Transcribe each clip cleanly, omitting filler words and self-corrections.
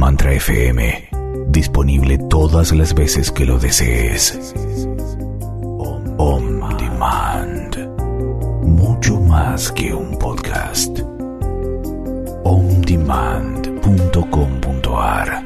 Mantra FM, disponible todas las veces que lo desees. On Demand, mucho más que un podcast. ondemand.com.ar.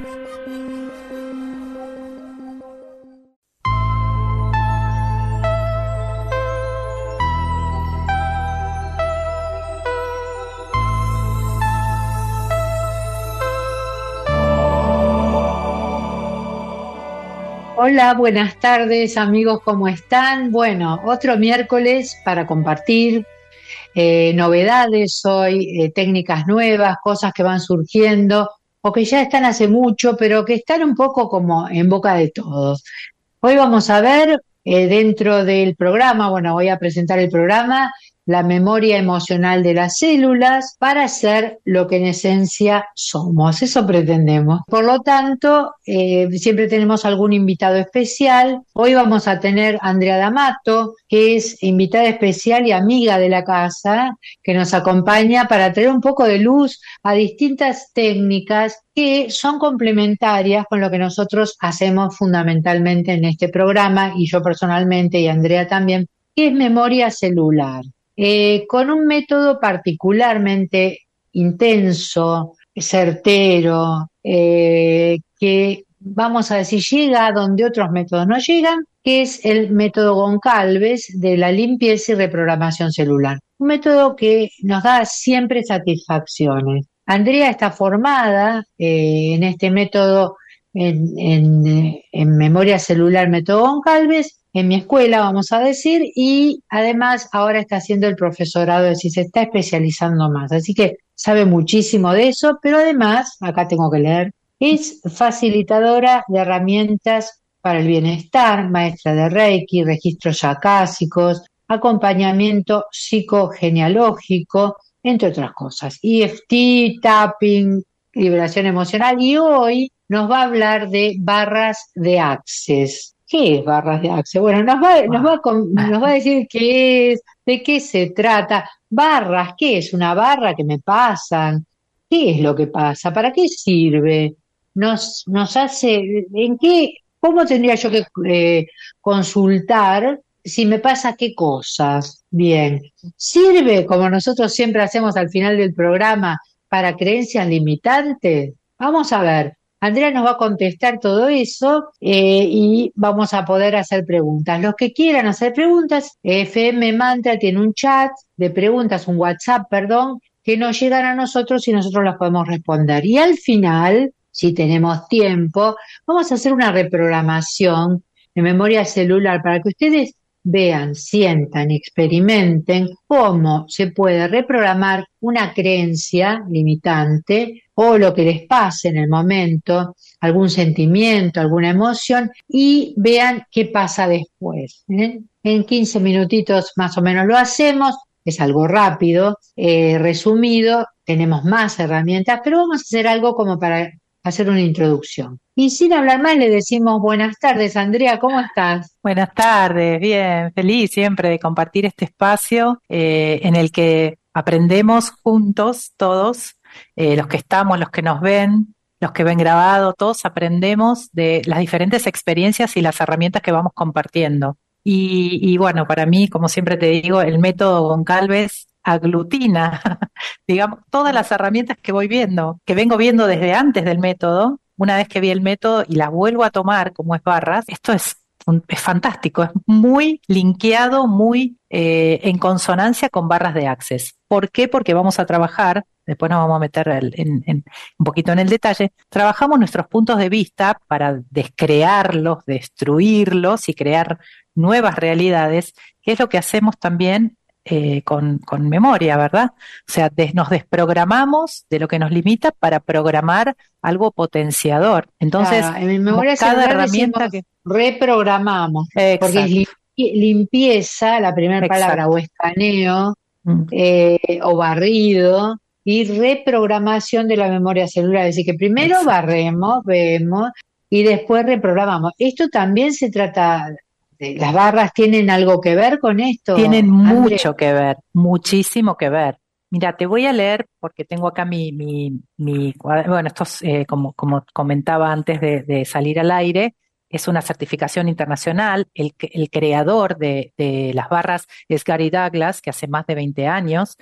Hola, buenas tardes amigos, ¿cómo están? Bueno, otro miércoles para compartir novedades hoy, técnicas nuevas, cosas que van surgiendo o que ya están hace mucho, pero que están un poco como en boca de todos. Hoy vamos a ver dentro del programa, bueno, voy a presentar el programa, la memoria emocional de las células para ser lo que en esencia somos, eso pretendemos. Por lo tanto, siempre tenemos algún invitado especial. Hoy vamos a tener a Andrea D'Amato, que es invitada especial y amiga de la casa, que nos acompaña para traer un poco de luz a distintas técnicas que son complementarias con lo que nosotros hacemos fundamentalmente en este programa, y yo personalmente y Andrea también, que es memoria celular. Con un método particularmente intenso, certero, que vamos a decir llega a donde otros métodos no llegan, que es el método Goncalves de la limpieza y reprogramación celular. Un método que nos da siempre satisfacciones. Andrea está formada en este método en memoria celular, método Goncalves, en mi escuela, vamos a decir, y además ahora está haciendo el profesorado, es decir, se está especializando más. Así que sabe muchísimo de eso, pero además, acá tengo que leer, es facilitadora de herramientas para el bienestar, maestra de Reiki, registros acásicos, acompañamiento psicogenealógico, entre otras cosas, EFT, tapping, liberación emocional, y hoy nos va a hablar de barras de Access. ¿Qué es barras de Access? Bueno, nos va a decir qué es, de qué se trata. Barras, ¿qué es? ¿Una barra que me pasan? ¿Qué es lo que pasa? ¿Para qué sirve? Nos hace, cómo tendría yo que consultar si me pasa qué cosas? Bien, ¿sirve, como nosotros siempre hacemos al final del programa, para creencias limitantes? Vamos a ver. Andrea nos va a contestar todo eso y vamos a poder hacer preguntas. Los que quieran hacer preguntas, FM Mantra tiene un chat de preguntas, un WhatsApp, perdón, que nos llegan a nosotros y nosotros las podemos responder. Y al final, si tenemos tiempo, vamos a hacer una reprogramación de memoria celular para que ustedes vean, sientan, experimenten cómo se puede reprogramar una creencia limitante o lo que les pase en el momento, algún sentimiento, alguna emoción, y vean qué pasa después. En 15 minutitos más o menos lo hacemos, es algo rápido, resumido, tenemos más herramientas, pero vamos a hacer algo como para hacer una introducción. Y sin hablar más, le decimos buenas tardes. Andrea, ¿cómo estás? Buenas tardes, bien, feliz siempre de compartir este espacio en el que aprendemos juntos todos, los que estamos, los que nos ven, los que ven grabado, todos aprendemos de las diferentes experiencias y las herramientas que vamos compartiendo. Y bueno, para mí, como siempre te digo, el método Goncalves aglutina, digamos, todas las herramientas que voy viendo, que vengo viendo desde antes del método. Una vez que vi el método y las vuelvo a tomar como es barras, esto es fantástico, es muy linkeado, muy en consonancia con barras de Access. ¿Por qué? Porque vamos a trabajar, después nos vamos a meter un poquito en el detalle, trabajamos nuestros puntos de vista para descrearlos, destruirlos y crear nuevas realidades, que es lo que hacemos también con memoria, ¿verdad? O sea, nos desprogramamos de lo que nos limita para programar algo potenciador. Entonces, claro, en mi memoria cada celular herramienta decimos, reprogramamos, porque es Exacto. limpieza, la primera palabra, o escaneo, o barrido, y reprogramación de la memoria celular. Es decir, que primero Exacto. barremos, vemos, y después reprogramamos. Esto también se trata, ¿las barras tienen algo que ver con esto, Tienen Andrea? mucho que ver, muchísimo que ver. Mira, te voy a leer porque tengo acá bueno, esto es, como comentaba antes de salir al aire, es una certificación internacional. El creador de las barras es Gary Douglas, que hace más de 20 años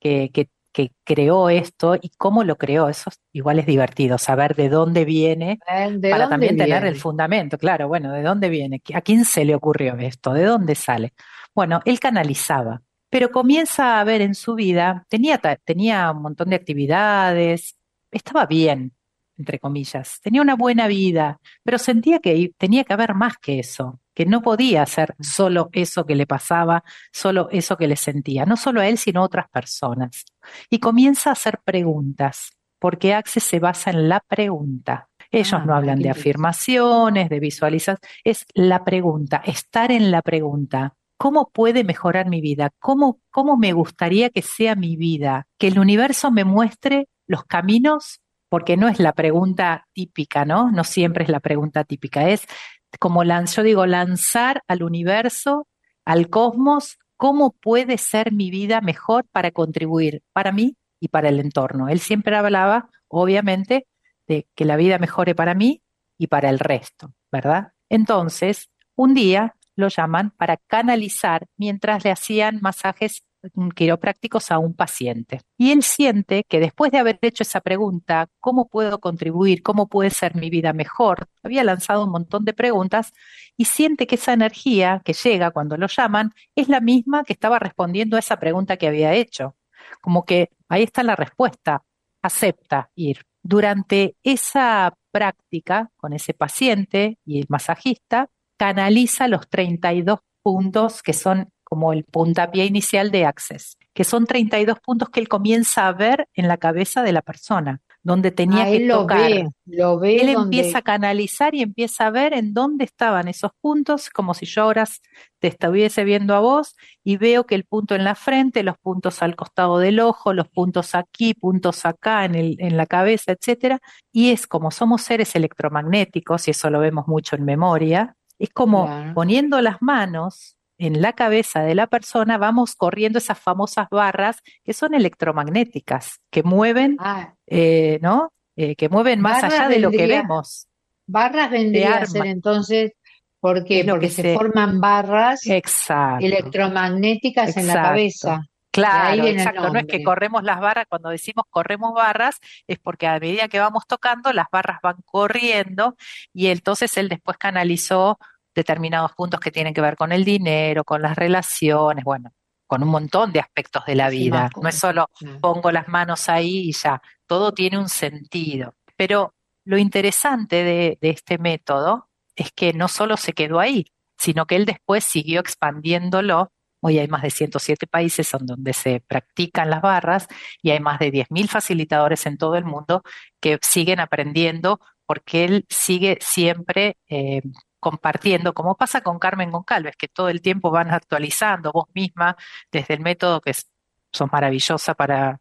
que creó esto y cómo lo creó. Eso igual es divertido, saber de dónde viene ¿De para dónde también tener el viene? fundamento. Claro, bueno, ¿de dónde viene? ¿A quién se le ocurrió esto? ¿De dónde sale? Bueno, él canalizaba, pero comienza a ver en su vida, tenía un montón de actividades, estaba bien, entre comillas, tenía una buena vida, pero sentía que tenía que haber más que eso, que no podía hacer solo eso que le pasaba, solo eso que le sentía, no solo a él, sino a otras personas. Y comienza a hacer preguntas, porque Access se basa en la pregunta. Ellos Ah, no mira, hablan qué de interesante. afirmaciones, de visualización, es la pregunta, estar en la pregunta. ¿Cómo puede mejorar mi vida? ¿Cómo me gustaría que sea mi vida? Que el universo me muestre los caminos, porque no es la pregunta típica, ¿no? No siempre es la pregunta típica. Es como yo digo, lanzar al universo, al cosmos, ¿cómo puede ser mi vida mejor para contribuir para mí y para el entorno? Él siempre hablaba, obviamente, de que la vida mejore para mí y para el resto, ¿verdad? Entonces, un día lo llaman para canalizar mientras le hacían masajes quiroprácticos a un paciente. Y él siente que después de haber hecho esa pregunta, ¿cómo puedo contribuir? ¿Cómo puede ser mi vida mejor? Había lanzado un montón de preguntas y siente que esa energía que llega cuando lo llaman es la misma que estaba respondiendo a esa pregunta que había hecho. Como que ahí está la respuesta, acepta ir. Durante esa práctica con ese paciente y el masajista, canaliza los 32 puntos que son como el puntapié inicial de Access, que son 32 puntos que él comienza a ver en la cabeza de la persona, donde tenía Ah, que él tocar. lo ve Él empieza donde, a canalizar y empieza a ver en dónde estaban esos puntos, como si yo ahora te estuviese viendo a vos y veo que el punto en la frente, los puntos al costado del ojo, los puntos aquí, puntos acá en la cabeza, etcétera. Y es como somos seres electromagnéticos, y eso lo vemos mucho en memoria, es como claro. poniendo las manos en la cabeza de la persona, vamos corriendo esas famosas barras que son electromagnéticas, que mueven, Ah, ¿no? Que mueven más barras allá de lo que vendría, vemos, barras de vendría a ser arma, entonces, ¿por qué? es lo Porque que se se... forman barras Exacto, electromagnéticas en la exacto. cabeza. De ahí Claro, viene el exacto. No es que nombre. corremos las barras, cuando decimos corremos barras, es porque a medida que vamos tocando, las barras van corriendo y entonces él después canalizó determinados puntos que tienen que ver con el dinero, con las relaciones, bueno, con un montón de aspectos de la Muchísimas vida. No es cosas. solo Claro. pongo las manos ahí y ya, todo tiene un sentido. Pero lo interesante de este método es que no solo se quedó ahí, sino que él después siguió expandiéndolo. Hoy hay más de 107 países donde se practican las barras y hay más de 10.000 facilitadores en todo el mundo que siguen aprendiendo porque él sigue siempre compartiendo, como pasa con Carmen Goncalves, que todo el tiempo van actualizando vos misma desde el método sos maravillosa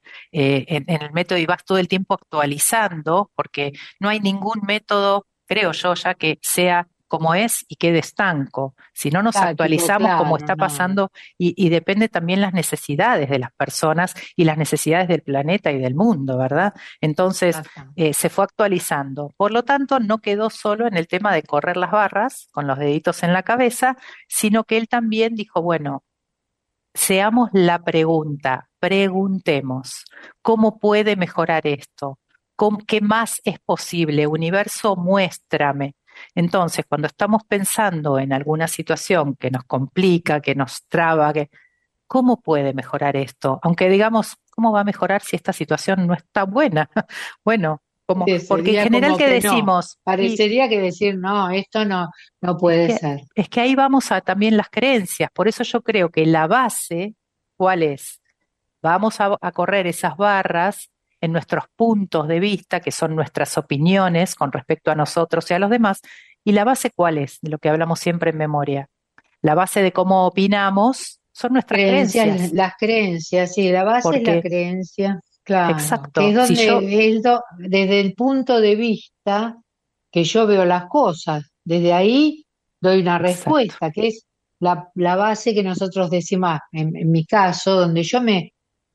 en el método y vas todo el tiempo actualizando porque no hay ningún método, creo yo, ya que sea como es y quede estanco. Si no nos Táctico, actualizamos como claro, está no. pasando y depende también las necesidades de las personas y las necesidades del planeta y del mundo, ¿verdad? Entonces, Exacto. se fue actualizando. Por lo tanto, no quedó solo en el tema de correr las barras con los deditos en la cabeza, sino que él también dijo, bueno, seamos la pregunta, preguntemos, ¿cómo puede mejorar esto? ¿Qué más es posible? Universo, muéstrame. Entonces, cuando estamos pensando en alguna situación que nos complica, que nos traba, ¿cómo puede mejorar esto? Aunque digamos, ¿cómo va a mejorar si esta situación no está buena? Bueno, Sí, porque en sería general como que que no. decimos, y Parecería que decir, no, esto no, no es puede que, ser. es que ahí vamos a también las creencias. Por eso yo creo que la base, ¿cuál es? Vamos a correr esas barras en nuestros puntos de vista, que son nuestras opiniones con respecto a nosotros y a los demás. ¿Y la base cuál es? De lo que hablamos siempre en memoria. La base de cómo opinamos son nuestras Creencias, creencias. las creencias, sí, la base es la Porque, creencia, claro, que es exacto, si yo, desde el punto de vista que yo veo las cosas, desde ahí doy una exacto, respuesta, que es la base que nosotros decimos, en mi caso, donde yo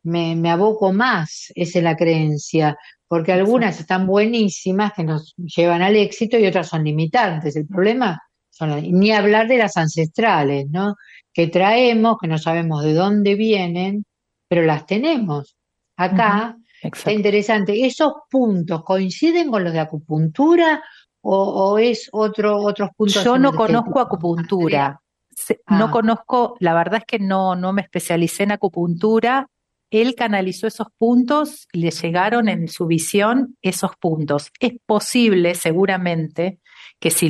me aboco más, esa es la creencia, porque algunas Exacto. están buenísimas que nos llevan al éxito y otras son limitantes. El problema son ni hablar de las ancestrales, ¿no? Que traemos, que no sabemos de dónde vienen, pero las tenemos. Ujú. Acá está Exacto. interesante. ¿Esos puntos coinciden con los de acupuntura o es otros puntos Yo no conozco energéticos, materiales? acupuntura, no Ah, conozco, la verdad es que no me especialicé en acupuntura. Él canalizó esos puntos y le llegaron en su visión esos puntos. Es posible, seguramente, que si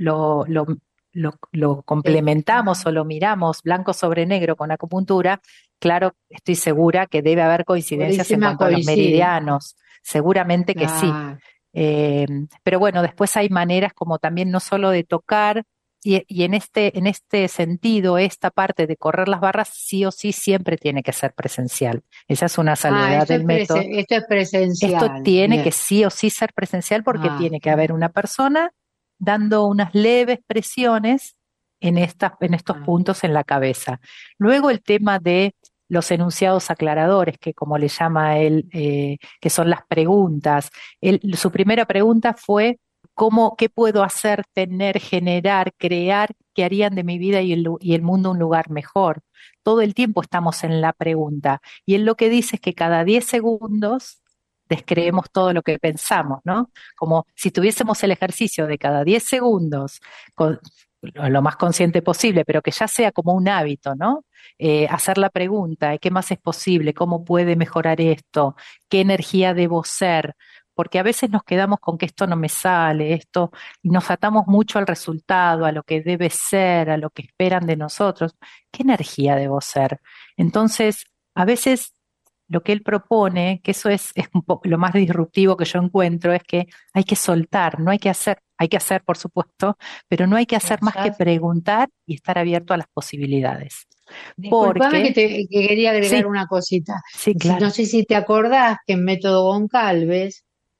lo sí. complementamos o lo miramos blanco sobre negro con acupuntura, claro, estoy segura que debe haber coincidencias en Purísima cuanto a los coincide. meridianos, seguramente que sí. Claro. Eh, pero bueno, después hay maneras como también no solo de tocar, y en este sentido, esta parte de correr las barras sí o sí siempre tiene que ser presencial. Esa es una Ah, salvedad del método. esto es Esto presencial. tiene que Bien. sí o sí ser presencial porque Ah, tiene que haber una persona dando unas leves presiones en estos ah, puntos en la cabeza. Luego el tema de los enunciados aclaradores, que como le llama él, que son las preguntas. Su primera pregunta fue, ¿qué puedo hacer, tener, generar, crear que harían de mi vida y el mundo un lugar mejor? Todo el tiempo estamos en la pregunta. Y él lo que dice es que cada 10 segundos descreemos todo lo que pensamos, ¿no? Como si tuviésemos el ejercicio de cada 10 segundos, con, lo más consciente posible, pero que ya sea como un hábito, ¿no? Hacer la pregunta, ¿qué más es posible? ¿Cómo puede mejorar esto? ¿Qué energía debo ser? Porque a veces nos quedamos con que esto no me sale, esto, y nos atamos mucho al resultado, a lo que debe ser, a lo que esperan de nosotros. ¿Qué energía debo ser? Entonces, a veces lo que él propone, que eso es un poco lo más disruptivo que yo encuentro, es que hay que soltar, no hay que hacer, por supuesto, pero no hay que hacer más que cosas. preguntar y estar abierto a las posibilidades. Disculpame Porque, que quería agregar sí, una cosita. sí, No claro, sé si te acordás que en Método Goncalves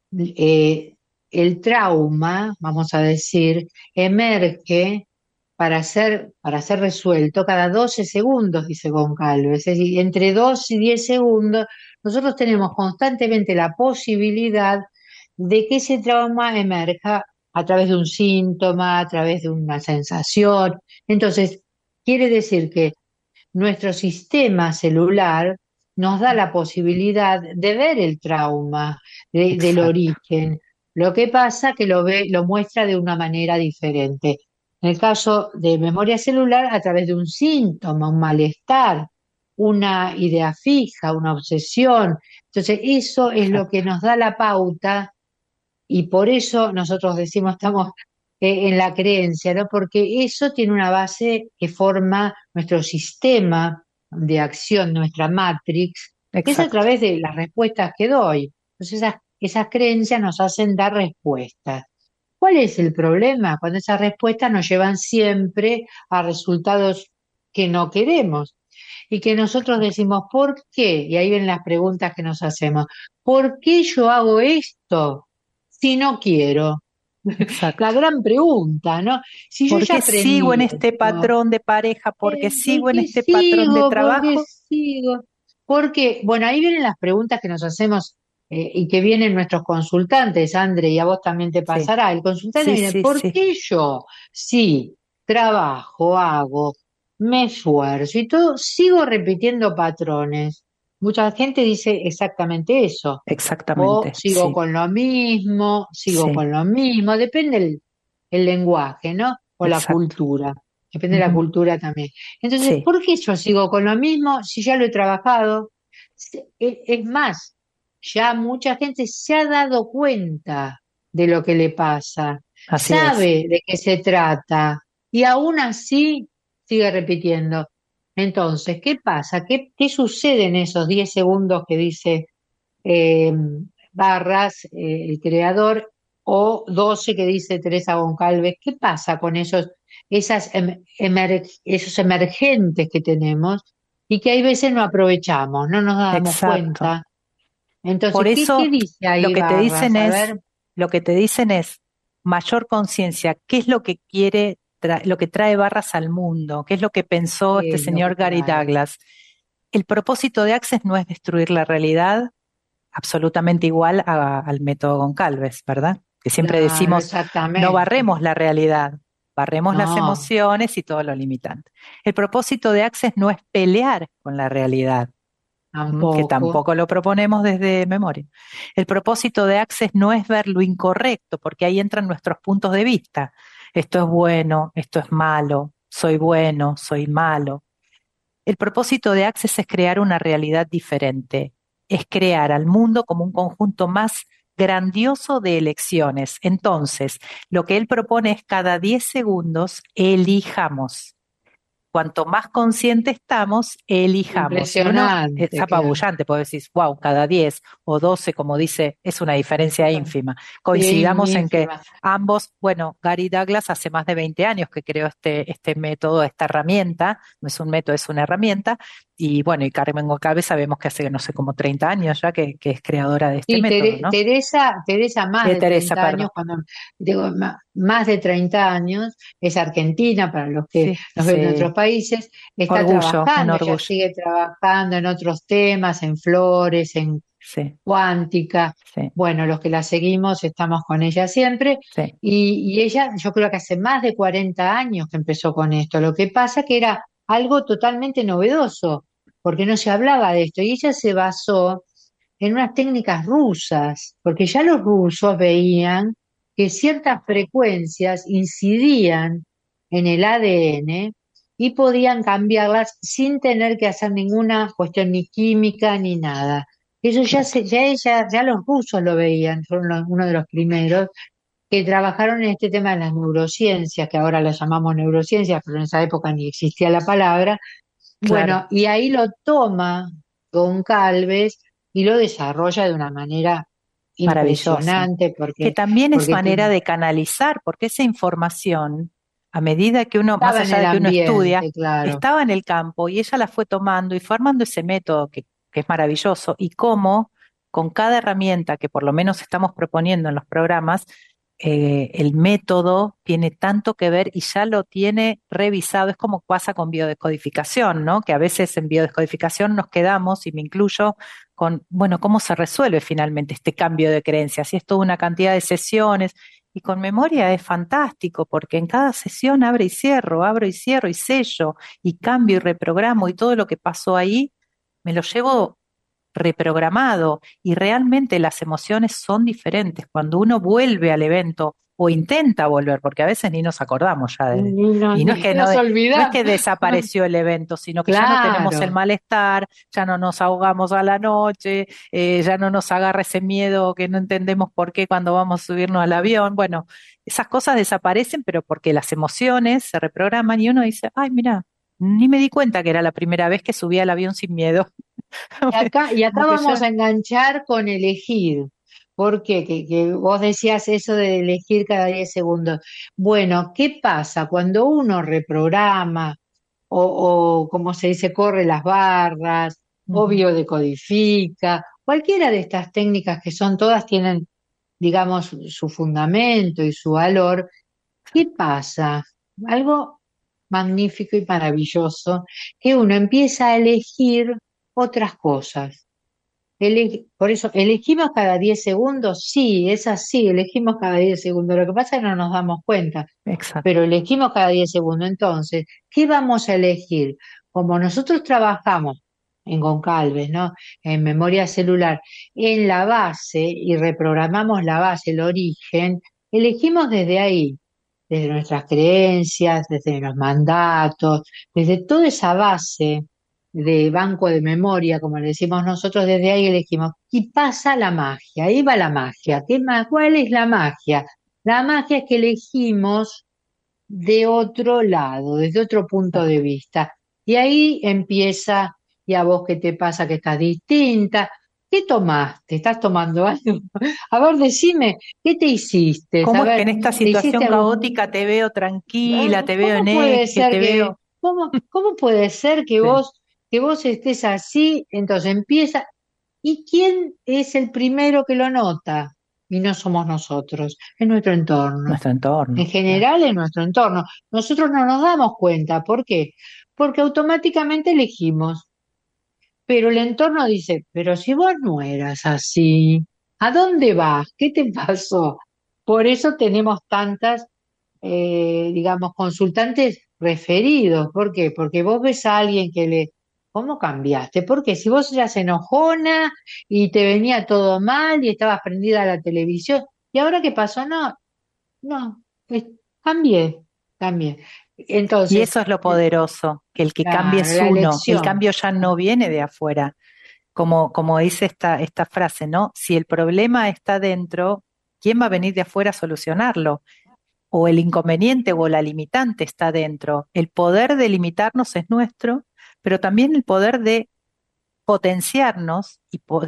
eh, el trauma, vamos a decir, emerge para ser resuelto cada 12 segundos, dice Goncalves. Es decir, entre 2 y 10 segundos, nosotros tenemos constantemente la posibilidad de que ese trauma emerja a través de un síntoma, a través de una sensación. Entonces, quiere decir que nuestro sistema celular nos da la posibilidad de ver el trauma del exacto, origen. Lo que pasa que lo muestra de una manera diferente. En el caso de memoria celular, a través de un síntoma, un malestar, una idea fija, una obsesión. Entonces, eso es lo que exacto, nos da la pauta y por eso nosotros decimos estamos en la creencia, ¿no? Porque eso tiene una base que forma nuestro sistema de acción, nuestra matrix, que es a exacto. través de las respuestas que doy. Entonces esas creencias nos hacen dar respuestas. ¿Cuál es el problema? Cuando esas respuestas nos llevan siempre a resultados que no queremos y que nosotros decimos, ¿por qué? Y ahí ven las preguntas que nos hacemos. ¿Por qué yo hago esto si no quiero? La Exacto. gran pregunta, ¿no? Si yo ¿Por ya qué sigo en aprendí este esto, patrón de pareja? ¿Por qué ¿por sigo en qué este patrón de sigo? ¿Por qué trabajo? sigo? Porque, bueno, ahí vienen las preguntas que nos hacemos y que vienen nuestros consultantes, André, y a vos también te Sí, pasará. El consultante sí, viene, sí, ¿por sí, qué yo, sí, trabajo, hago, me esfuerzo y todo, sigo repitiendo patrones? Mucha gente dice exactamente eso. O exactamente, sigo sí, con lo mismo, sigo sí, con lo mismo, depende el lenguaje, ¿no? O la exacto. cultura, depende de la Ujú. cultura también. Entonces, Sí, ¿por qué yo sigo con lo mismo si ya lo he trabajado? Es más, ya mucha gente se ha dado cuenta de lo que le pasa, así es. sabe de qué se trata y aún así sigue repitiendo. Entonces, ¿qué pasa? ¿Qué sucede en esos 10 segundos que dice eh, Barras, el creador, o 12 que dice Teresa Goncalves? ¿Qué pasa con esos emergentes que tenemos y que hay veces no aprovechamos, no nos damos Exacto. cuenta? Por Entonces, ¿qué eso dice lo ahí que te dicen Barras? A es, ver, lo que te dicen es mayor conciencia. ¿Qué es lo que quiere, lo que trae Barras al mundo? ¿Qué es lo que pensó ¿qué este es lo que señor Gary trae? Douglas? El propósito de Access no es destruir la realidad, absolutamente igual al método Goncalves, ¿verdad? Que siempre Claro, decimos, no exactamente. barremos la realidad, barremos las No, emociones y todo lo limitante. El propósito de Access no es pelear con la realidad, que tampoco. tampoco lo proponemos desde memoria. El propósito de Access no es ver lo incorrecto, porque ahí entran nuestros puntos de vista. Esto es bueno, esto es malo, soy bueno, soy malo. El propósito de Access es crear una realidad diferente, es crear al mundo como un conjunto más grandioso de elecciones. Entonces, lo que él propone es cada 10 segundos elijamos. Cuanto más consciente estamos, elijamos. Y uno es Impresionante, claro. apabullante, puede decir, wow, cada 10 o 12, como dice, es una diferencia ínfima. Sí, Coincidamos en que ínfima. ambos, bueno, Gary Douglas hace más de 20 años que creó este método, esta herramienta, no es un método, es una herramienta, y bueno, y Carmen Goncalves sabemos que hace, no sé, como 30 años ya que es creadora de este Sí, método, ¿no? Teresa más de Teresa, 30 perdón. años, cuando digo más de 30 años, es argentina para los que Sí, nos ven de otros sí, países, está orgullo, un trabajando, ella orgullo. sigue trabajando en otros temas, en flores, en Sí, cuántica. sí, Bueno, los que la seguimos estamos con ella siempre. sí, Y ella, yo creo que hace más de 40 años que empezó con esto. Lo que pasa que era algo totalmente novedoso, porque no se hablaba de esto. Y ella se basó en unas técnicas rusas, porque ya los rusos veían que ciertas frecuencias incidían en el ADN y podían cambiarlas sin tener que hacer ninguna cuestión ni química ni nada. Eso claro. ya los rusos lo veían, fueron uno de los primeros que trabajaron en este tema de las neurociencias, que ahora las llamamos neurociencias, pero en esa época ni existía la palabra. Claro. Bueno, y ahí lo toma Goncalves y lo desarrolla de una manera Maravilloso. impresionante Que porque, también es porque manera de canalizar, porque esa información, a medida que uno, más estaba en allá el de que uno estudia, ambiente, claro. estaba en el campo y ella la fue tomando y formando ese método que es maravilloso y cómo con cada herramienta que por lo menos estamos proponiendo en los programas, el método tiene tanto que ver y ya lo tiene revisado. Es como pasa con biodescodificación, ¿no? Que a veces en biodescodificación nos quedamos, y me incluyo, con, bueno, ¿cómo se resuelve finalmente este cambio de creencias? Y es toda una cantidad de sesiones. Y con memoria es fantástico porque en cada sesión abro y cierro y sello y cambio y reprogramo y todo lo que pasó ahí me lo llevo reprogramado y realmente las emociones son diferentes cuando uno vuelve al evento o intenta volver, porque a veces ni nos acordamos ya de, y no es Ni que nos no es olvidamos. que desapareció el evento, sino que ya no tenemos el Claro, malestar, ya no nos ahogamos a la noche, ya no nos agarra ese miedo que no entendemos por qué cuando vamos a subirnos al avión. Bueno, esas cosas desaparecen, pero porque las emociones se reprograman y uno dice, ay, mira, ni me di cuenta que era la primera vez que subía al avión sin miedo. y acá Como que vamos ya, a enganchar con elegir. ¿Por qué? Que vos decías eso de elegir cada 10 segundos. Bueno, ¿qué pasa cuando uno reprograma o como se dice, corre las barras o ujú, biodecodifica? Cualquiera de estas técnicas que son todas tienen, digamos, su fundamento y su valor. ¿Qué pasa? Algo magnífico y maravilloso, que uno empieza a elegir otras cosas. Por eso, ¿elegimos cada 10 segundos? Sí, es así, elegimos cada 10 segundos. Lo que pasa es que no nos damos cuenta, exacto. pero elegimos cada 10 segundos. Entonces, ¿qué vamos a elegir? Como nosotros trabajamos en Goncalves, ¿no? En memoria celular, en la base y reprogramamos la base, el origen, elegimos desde ahí, desde nuestras creencias, desde los mandatos, desde toda esa base de banco de memoria, como le decimos nosotros, desde ahí elegimos. Y pasa la magia, ahí va la magia. ¿Cuál es la magia? La magia es que elegimos de otro lado, desde otro punto de Exacto. vista. Y ahí empieza, ¿y a vos qué te pasa que estás distinta? ¿Qué tomaste? ¿Estás tomando algo? A ver, decime, ¿qué te hiciste? A ¿Cómo es que ver, en esta ¿te hiciste situación algún... caótica te veo tranquila, te veo en ¿Cómo puede eje, ser te veo... cómo puede ser Sí, que vos estés así? Entonces empieza, ¿y quién es el primero que lo nota? Y no somos nosotros, es nuestro entorno. nuestro En entorno, claro. general, es nuestro entorno. Nosotros no nos damos cuenta. ¿Por qué? Porque automáticamente elegimos. pero el entorno dice, pero si vos no eras así, ¿a dónde vas? ¿Qué te pasó? Por eso tenemos tantas, digamos, consultantes referidos. ¿Por qué? Porque vos ves a alguien que le... ¿Cómo cambiaste? Porque si vos eras enojona y te venía todo mal y estabas prendida a la televisión, ¿y ahora qué pasó? No, no, cambié, cambié. Y Entonces, eso es lo poderoso, que el que cambie claro, es la uno, el elección. cambio ya no viene de afuera, como dice esta frase, ¿no? Si el problema está dentro, ¿quién va a venir de afuera a solucionarlo? O el inconveniente o la limitante está dentro. El poder de limitarnos es nuestro, pero también el poder de potenciarnos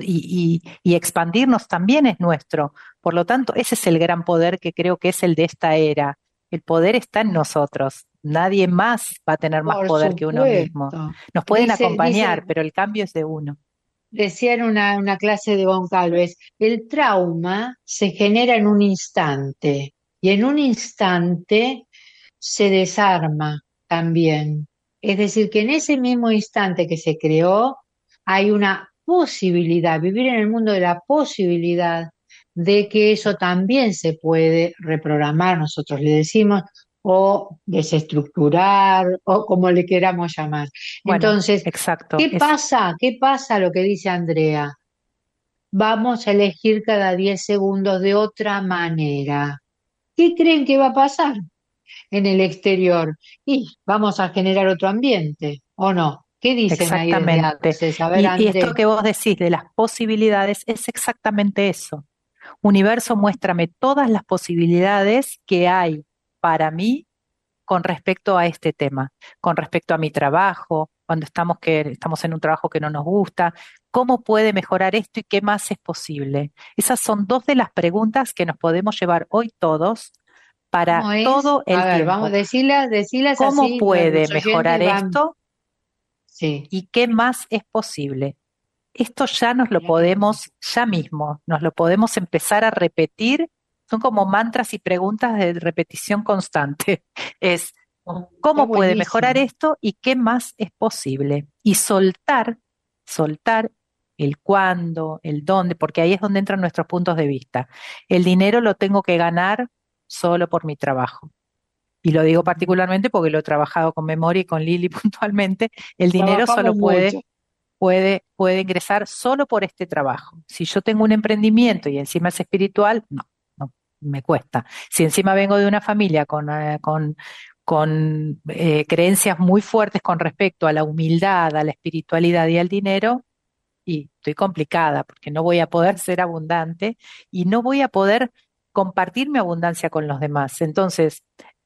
y expandirnos también es nuestro. Por lo tanto, ese es el gran poder que creo que es el de esta era. El poder está en nosotros. Nadie más va a tener más Por poder que uno mismo. supuesto. Nos pueden Dice, acompañar, pero el cambio es de uno. decía en una clase de Goncalves, el trauma se genera en un instante y en un instante se desarma también. Es decir, que en ese mismo instante que se creó hay una posibilidad, vivir en el mundo de la posibilidad de que eso también se puede reprogramar, nosotros le decimos, o desestructurar, o como le queramos llamar. Bueno, Entonces, exacto. ¿qué pasa? ¿Qué pasa lo que dice Andrea? Vamos a elegir cada 10 segundos de otra manera. ¿Qué creen que va a pasar en el exterior? Y vamos a generar otro ambiente, ¿o no? ¿Qué dicen ahí desde Exactamente. Access? A ver, Y esto André. que vos decís de las posibilidades es exactamente eso. Universo, muéstrame todas las posibilidades que hay para mí con respecto a este tema, con respecto a mi trabajo, cuando estamos en un trabajo que no nos gusta, ¿cómo puede mejorar esto y qué más es posible? Esas son dos de las preguntas que nos podemos llevar hoy todos para ¿Cómo es? todo A el ver, vamos, tiempo. decilas ¿Cómo así, puede los mejorar oyentes van. esto Sí. y qué más es posible? Esto ya nos lo Mira qué lindo. podemos, ya mismo, nos lo podemos empezar a repetir. Son como mantras y preguntas de repetición constante. Es, Está ¿cómo puede mejorar buenísimo. esto y qué más es posible? Y soltar el cuándo, el dónde, porque ahí es donde entran nuestros puntos de vista. El dinero lo tengo que ganar solo por mi trabajo. Y lo digo particularmente porque lo he trabajado con memoria y con Lili puntualmente. El dinero Trabajamos solo mucho. puede ingresar solo por este trabajo. Si yo tengo un emprendimiento y encima es espiritual, no, me cuesta. Si encima vengo de una familia con creencias muy fuertes con respecto a la humildad, a la espiritualidad y al dinero, y estoy complicada porque no voy a poder ser abundante y no voy a poder compartir mi abundancia con los demás. Entonces,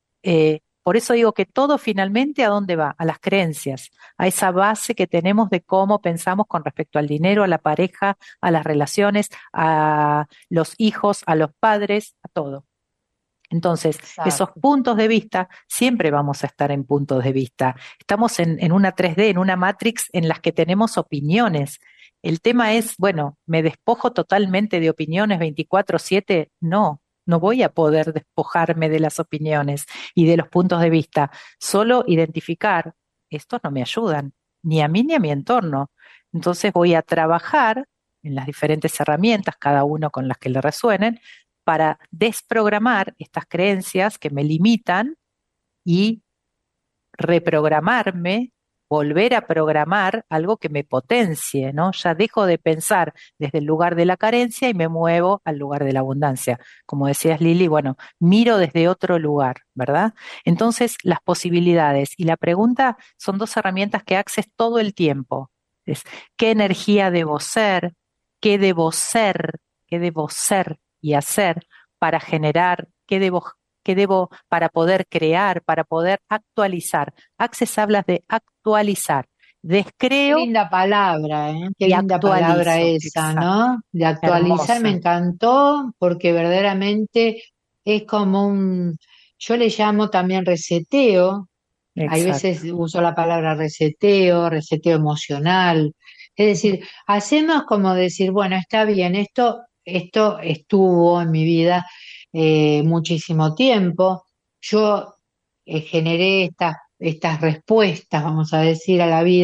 por eso digo que todo finalmente ¿a dónde va? A las creencias, a esa base que tenemos de cómo pensamos con respecto al dinero, a la pareja, a las relaciones, a los hijos, a los padres, a todo. Entonces, esos Exacto. puntos de vista, siempre vamos a estar en puntos de vista. Estamos en una 3D, en una matrix en las que tenemos opiniones. El tema es, bueno, ¿me despojo totalmente de opiniones 24/7? No voy a poder despojarme de las opiniones y de los puntos de vista. Solo identificar, estos no me ayudan, ni a mí ni a mi entorno. Entonces voy a trabajar en las diferentes herramientas, cada uno con las que le resuenen, para desprogramar estas creencias que me limitan y reprogramarme, volver a programar algo que me potencie, ¿no? Ya dejo de pensar desde el lugar de la carencia y me muevo al lugar de la abundancia. Como decías, Lili, bueno, miro desde otro lugar, ¿verdad? Entonces, las posibilidades y la pregunta son dos herramientas que Access todo el tiempo. Es, ¿qué energía debo ser? ¿Qué debo ser? ¿Qué debo ser y hacer para generar? ¿Qué debo para poder crear, para poder actualizar? Access habla de actualizar. Qué Descreo linda palabra, ¿eh? Qué y linda palabra actualizo. esa, Exacto. ¿no? De actualizar me Hermosa. encantó porque verdaderamente es como un, yo le llamo también reseteo. Hay veces Exacto. uso la palabra reseteo, reseteo emocional. Es decir, hacemos como decir, bueno, está bien, esto estuvo en mi vida muchísimo tiempo. Yo generé estas respuestas, vamos a decir, a la vida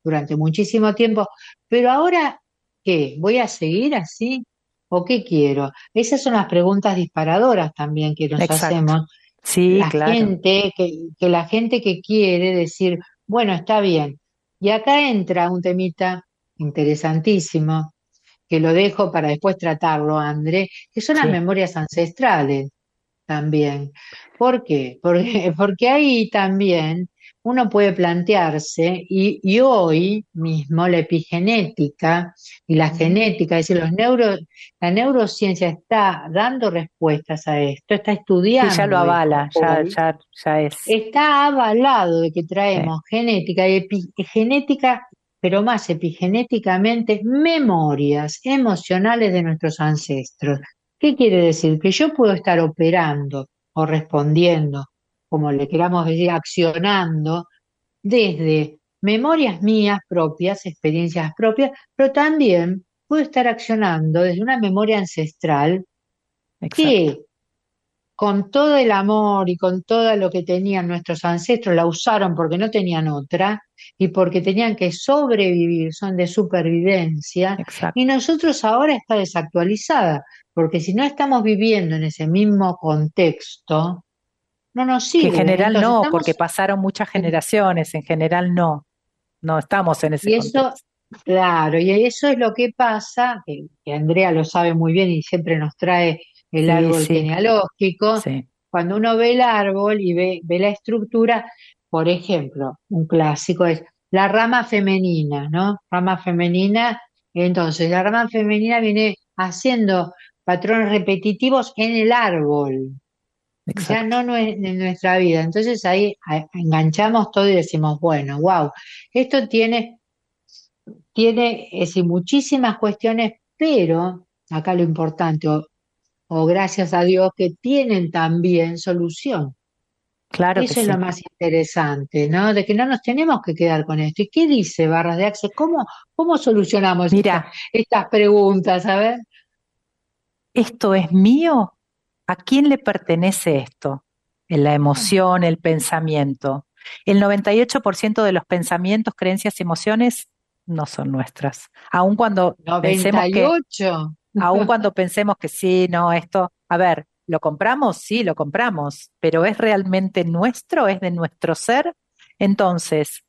durante muchísimo tiempo, pero ahora, ¿qué? ¿Voy a seguir así? ¿O qué quiero? Esas son las preguntas disparadoras también que nos Exacto. hacemos. Sí, La claro. gente, que la gente que quiere decir, bueno, está bien. Y acá entra un temita interesantísimo, que lo dejo para después tratarlo, André, que son las Sí, memorias ancestrales también. ¿Por qué? Porque ahí también uno puede plantearse, y hoy mismo la epigenética y la ujú, genética, es decir, la neurociencia está dando respuestas a esto, está sí, ya lo estudiando esto avala, hoy, ya es. está avalado de que Sí, traemos genética y genética, pero más epigenéticamente, memorias emocionales de nuestros ancestros. ¿Qué quiere decir? Que yo puedo estar operando o respondiendo, como le queramos decir, accionando desde memorias mías propias, experiencias propias, pero también puedo estar accionando desde una memoria ancestral exacto. que con todo el amor y con todo lo que tenían nuestros ancestros, la usaron porque no tenían otra y porque tenían que sobrevivir, son de supervivencia, y Exacto. nosotros ahora está desactualizada, porque si no estamos viviendo en ese mismo contexto, no nos Que en sirve. general Entonces no, porque estamos, pasaron muchas generaciones, en general no, no estamos en ese y eso, contexto. claro, y eso es lo que pasa, que Andrea lo sabe muy bien y siempre nos trae el Sí, árbol sí, genealógico. sí, Cuando uno ve el árbol y ve la estructura, por ejemplo, un clásico es la rama femenina, ¿no? Rama femenina, entonces la rama femenina viene haciendo patrones repetitivos en el árbol, ya exacto. no en nuestra vida. Entonces ahí enganchamos todo y decimos, bueno, wow, esto tiene muchísimas cuestiones, pero acá lo importante, o gracias a Dios, que tienen también solución. Claro que Eso es lo sí. más interesante, ¿no? De que no nos tenemos que quedar con esto. ¿Y qué dice Barras de Access? ¿Cómo solucionamos Mira, estas preguntas? A ver. ¿esto es mío? ¿A quién le pertenece esto? En la emoción, el pensamiento. El 98% de los pensamientos, creencias y emociones no son nuestras. Noventa y ocho. Aun cuando pensemos que sí, no, esto, a ver, ¿lo compramos? Sí, lo compramos, pero ¿es realmente nuestro? ¿Es de nuestro ser? Entonces,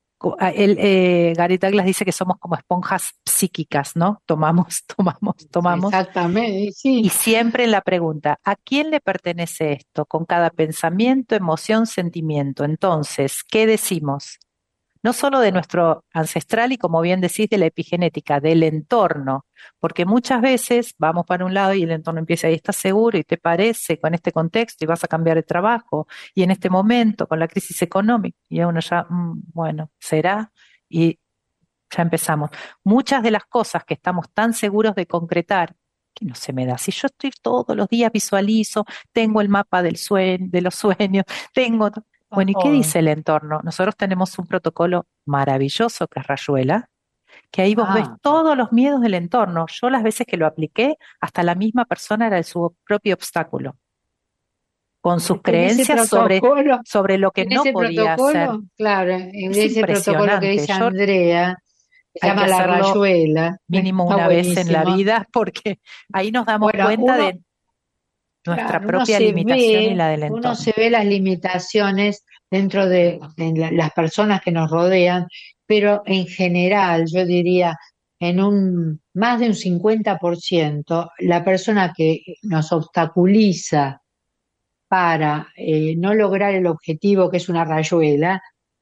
Gary Douglas dice que somos como esponjas psíquicas, ¿no? Tomamos, tomamos, tomamos. Exactamente, Y sí. siempre la pregunta, ¿a quién le pertenece esto? Con cada pensamiento, emoción, sentimiento. Entonces, ¿qué decimos? No solo de nuestro ancestral y, como bien decís, de la epigenética, del entorno, porque muchas veces vamos para un lado y el entorno empieza, ahí estás seguro y te parece con este contexto y vas a cambiar de trabajo y en este momento con la crisis económica y uno ya, bueno, será y ya empezamos. Muchas de las cosas que estamos tan seguros de concretar, que no se me da, si yo estoy todos los días visualizo, tengo el mapa de los sueños, tengo... Bueno, ¿y qué Oh, dice el entorno? Nosotros tenemos un protocolo maravilloso que es Rayuela, que ahí vos ves ah, todos los miedos del entorno. Yo las veces que lo apliqué, hasta la misma persona era su propio obstáculo, con sus creencias sobre lo que en no ese podía hacer. protocolo, claro, en Es ese protocolo que impresionante. dice Andrea, se Hay que llama la hacerlo rayuela, mínimo está una vez en la buenísimo. vida porque ahí nos damos Bueno, cuenta de nuestra claro, uno propia se limitación y ve, la del uno entorno. se ve las limitaciones dentro de las personas que nos rodean, pero en general, yo diría, en un más de un 50%, la persona que nos obstaculiza para no lograr el objetivo que es una rayuela,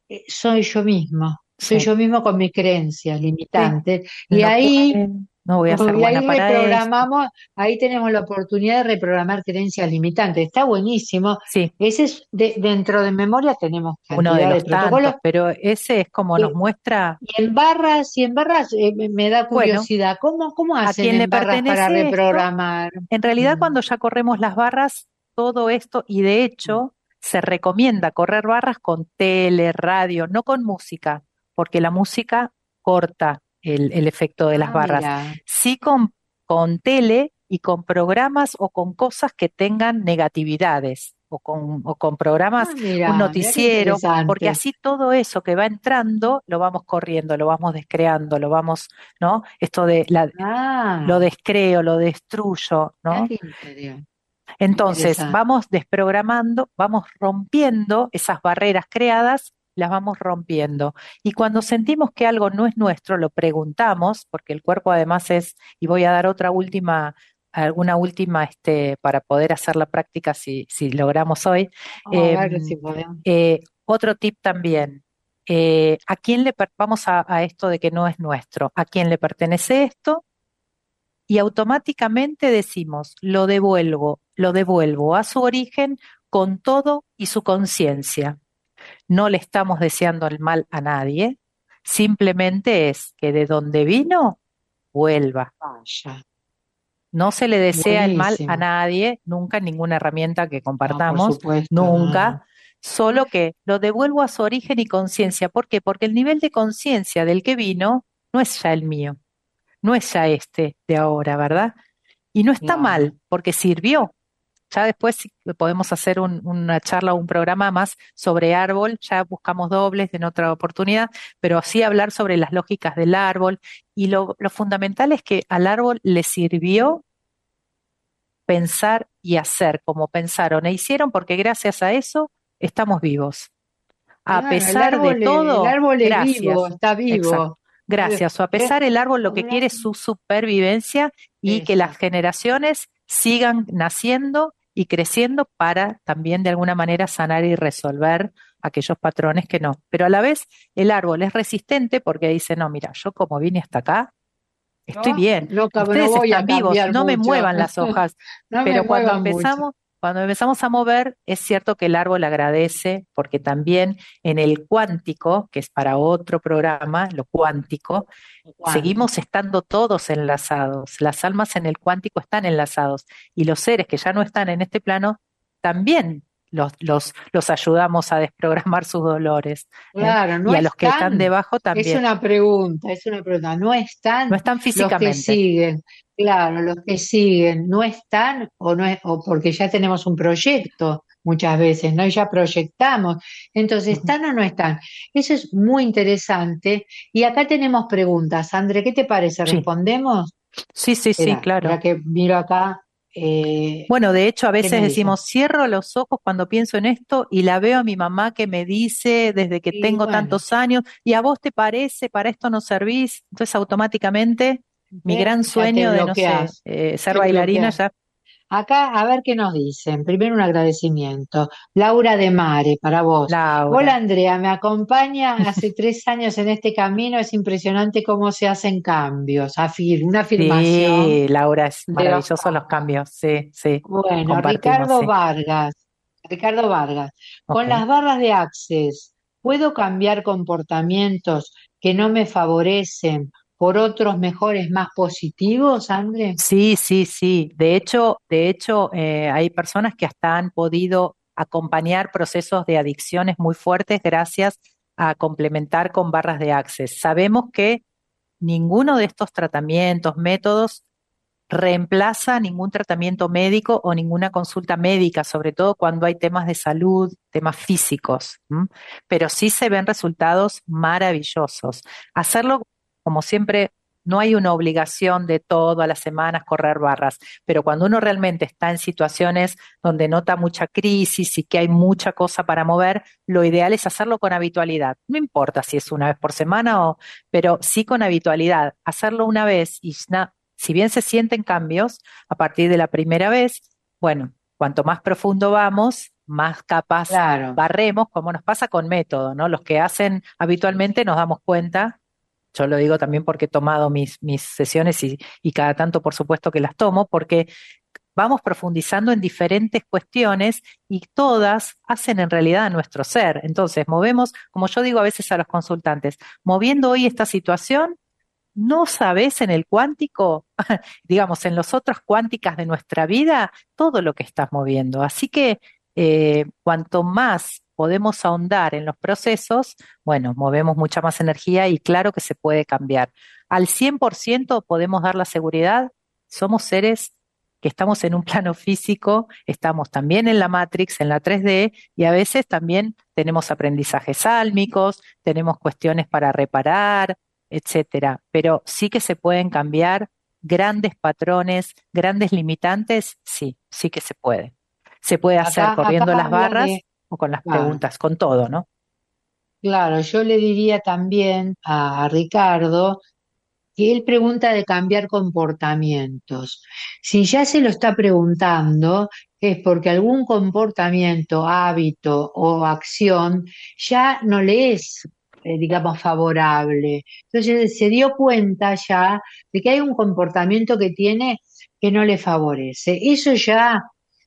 soy Sí, yo mismo con mis creencias sí. limitantes, y No ahí puedo, no voy a ser y buena ahí para esto. reprogramamos, ahí tenemos la oportunidad de reprogramar creencias limitantes. Está buenísimo. Sí, Ese es dentro de memoria tenemos uno de cantidad de los tantos, protocolos. pero ese es como nos Eh, muestra, y en barras me da bueno, curiosidad, ¿cómo a hacen quién le en barras para pertenece esto. reprogramar? En realidad, Mm. cuando ya corremos las barras, todo esto, y de hecho, se recomienda correr barras con tele, radio, no con música, porque la música corta el efecto de las Ah, barras. mira. Sí con tele y con programas o con cosas que tengan negatividades. o con programas, un Mira qué noticiero, porque interesante. así todo eso que va entrando lo vamos corriendo, lo vamos descreando, lo vamos, ¿no? Esto de lo Ah, descreo, lo destruyo, mira ¿no? qué interesante. Entonces, Interesante. vamos desprogramando, vamos rompiendo esas barreras creadas, las vamos rompiendo. Y cuando sentimos que algo no es nuestro, lo preguntamos, porque el cuerpo además es, y voy a dar alguna última, para poder hacer la práctica si logramos hoy. Vamos a ver Em, si podemos. Otro tip también. ¿A quién vamos a esto de que no es nuestro? ¿A quién le pertenece esto? Y automáticamente decimos, lo devuelvo a su origen con todo y su conciencia. No le estamos deseando el mal a nadie, simplemente es que de donde vino, vuelva. Vaya, No se le desea el mal a buenísimo. nadie, nunca en ninguna herramienta que No, por compartamos, supuesto, no, nunca, no. solo que lo devuelvo a su origen y conciencia. ¿Por qué? Porque el nivel de conciencia del que vino no es ya el mío, no es ya este de ahora, ¿verdad? Y no está Claro. mal, porque sirvió. Ya después si podemos hacer una charla o un programa más sobre árbol, ya buscamos dobles en otra oportunidad, pero sí hablar sobre las lógicas del árbol. Y lo fundamental es que al árbol le sirvió pensar y hacer como pensaron e hicieron, porque gracias a eso estamos vivos. A Claro, pesar de el todo, árbol es vivo, gracias. está Exacto. vivo. Gracias. O a Es pesar el árbol lo que quiere es una- su supervivencia y que las Exacto. generaciones sigan naciendo y creciendo para también de alguna manera sanar y resolver aquellos patrones que no. Pero a la vez el árbol es resistente porque dice, no, mira, yo como vine hasta acá, estoy No, bien. no Ustedes voy a están vivos, cambiar no me mucho. muevan las hojas. No me Pero muevan mucho. cuando empezamos a mover, es cierto que el árbol agradece, porque también en el cuántico, que es para otro programa, lo cuántico, seguimos Cuántico. estando todos enlazados. Las almas en el cuántico están enlazados. Y los seres que ya no están en este plano, también los ayudamos a desprogramar sus dolores. ¿Eh? Claro, no Y a los que están están, debajo también. es una pregunta, no No están están los que físicamente. siguen, claro, los que siguen, no están o no es, o porque ya tenemos un proyecto muchas veces, ¿no? Y ya proyectamos, entonces, Ujú. ¿están o no están? Eso es muy interesante. Y acá tenemos preguntas, André, ¿qué te parece? Sí, ¿Respondemos? sí, sí, sí, Espera claro. que miro acá, eh, Bueno, de hecho, a ¿qué veces me dice? decimos, cierro los ojos cuando pienso en esto y la veo a mi mamá que me dice desde que Y tengo bueno, tantos años, ¿y a vos te parece, para esto no servís? Entonces, automáticamente, mi ¿ves? gran Ya te sueño de, no sé, bloqueas, ser te bailarina bloqueas. ya, Acá, a ver qué nos dicen. Primero un agradecimiento. Laura de Mare, para vos. Hola Laura. Andrea, me acompaña hace 3 años en este camino. Es impresionante cómo se hacen cambios. Una afirmación Sí, Laura, es de los maravilloso los cambios. cambios, sí, sí, Bueno, compartimos, sí. Ricardo Vargas, con Ok. las barras de Access, ¿puedo cambiar comportamientos que no me favorecen por otros mejores, más positivos, André? Sí, sí, sí. De hecho, hay personas que hasta han podido acompañar procesos de adicciones muy fuertes gracias a complementar con barras de Access. Sabemos que ninguno de estos tratamientos, métodos, reemplaza ningún tratamiento médico o ninguna consulta médica, sobre todo cuando hay temas de salud, temas físicos. ¿M? Pero sí se ven resultados maravillosos. Hacerlo, como siempre, no hay una obligación de todas las semanas correr barras, pero cuando uno realmente está en situaciones donde nota mucha crisis y que hay mucha cosa para mover, lo ideal es hacerlo con habitualidad. No importa si es una vez por semana pero sí con habitualidad. Hacerlo una vez y si bien se sienten cambios a partir de la primera vez, bueno, cuanto más profundo vamos, más capaz Claro. barremos, como nos pasa con método, ¿no? Los que hacen habitualmente nos damos cuenta, yo lo digo también porque he tomado mis sesiones y cada tanto por supuesto que las tomo, porque vamos profundizando en diferentes cuestiones y todas hacen en realidad a nuestro ser. Entonces, movemos, como yo digo a veces a los consultantes, moviendo hoy esta situación, no sabes en el cuántico, digamos, en los otros cuánticas de nuestra vida, todo lo que estás moviendo. Así que cuanto más podemos ahondar en los procesos, bueno, movemos mucha más energía y claro que se puede cambiar. Al 100% podemos dar la seguridad, somos seres que estamos en un plano físico, estamos también en la Matrix, en la 3D, y a veces también tenemos aprendizajes sálmicos, tenemos cuestiones para reparar, etcétera. Pero sí que se pueden cambiar grandes patrones, grandes limitantes, sí, sí que se puede. Se puede hacer Acá corriendo las habla barras de, o con las claro, preguntas, con todo, ¿no? claro, yo le diría también a Ricardo que él pregunta de cambiar comportamientos. Si ya se lo está preguntando, es porque algún comportamiento, hábito o acción ya no le es, digamos, favorable. Entonces se dio cuenta ya de que hay un comportamiento que tiene que no le favorece. Eso ya,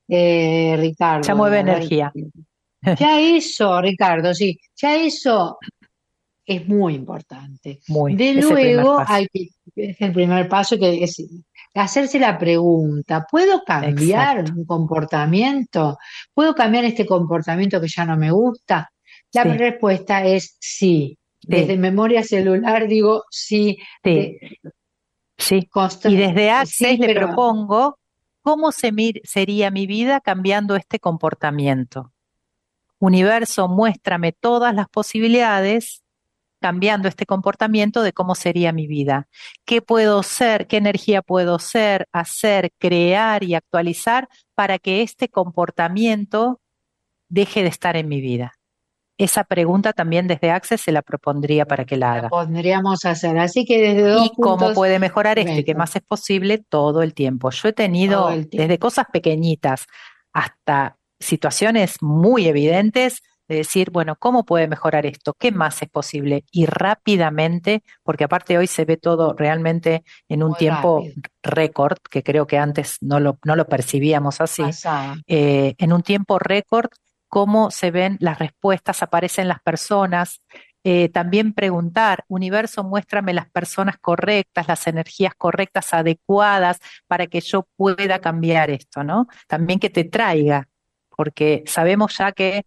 Ya Ricardo, mueve a ver, energía. ya eso, Ricardo, sí, ya eso es muy importante. Muy, De es el primer luego paso. hay que, es el primer paso que es hacerse la pregunta, ¿puedo cambiar Exacto. un comportamiento? ¿Puedo cambiar este comportamiento que ya no me gusta? La Sí, respuesta es sí. Desde sí, memoria celular digo sí, sí, sí. Y desde Access sí, le pero propongo cómo sería mi vida cambiando este comportamiento. Universo, muéstrame todas las posibilidades cambiando este comportamiento de cómo sería mi vida. ¿Qué puedo ser? ¿Qué energía puedo ser, hacer, crear y actualizar para que este comportamiento deje de estar en mi vida? Esa pregunta también desde Access se la propondría para que la la haga. podríamos hacer. Así que desde dos ¿Y cómo puntos puede mejorar de esto? Y qué vista, más es posible todo el tiempo. Yo he todo tenido el desde tiempo. cosas pequeñitas hasta situaciones muy evidentes de decir, bueno, ¿cómo puede mejorar esto? ¿Qué más es posible? Y rápidamente, porque aparte hoy se ve todo realmente en un Muy tiempo rápido. récord, que creo que antes no lo percibíamos así, Pasaba. en un tiempo récord, cómo se ven las respuestas, aparecen las personas. También preguntar, universo, muéstrame las personas correctas, las energías correctas, adecuadas, para que yo pueda cambiar esto, ¿no? También que te traiga, porque sabemos ya que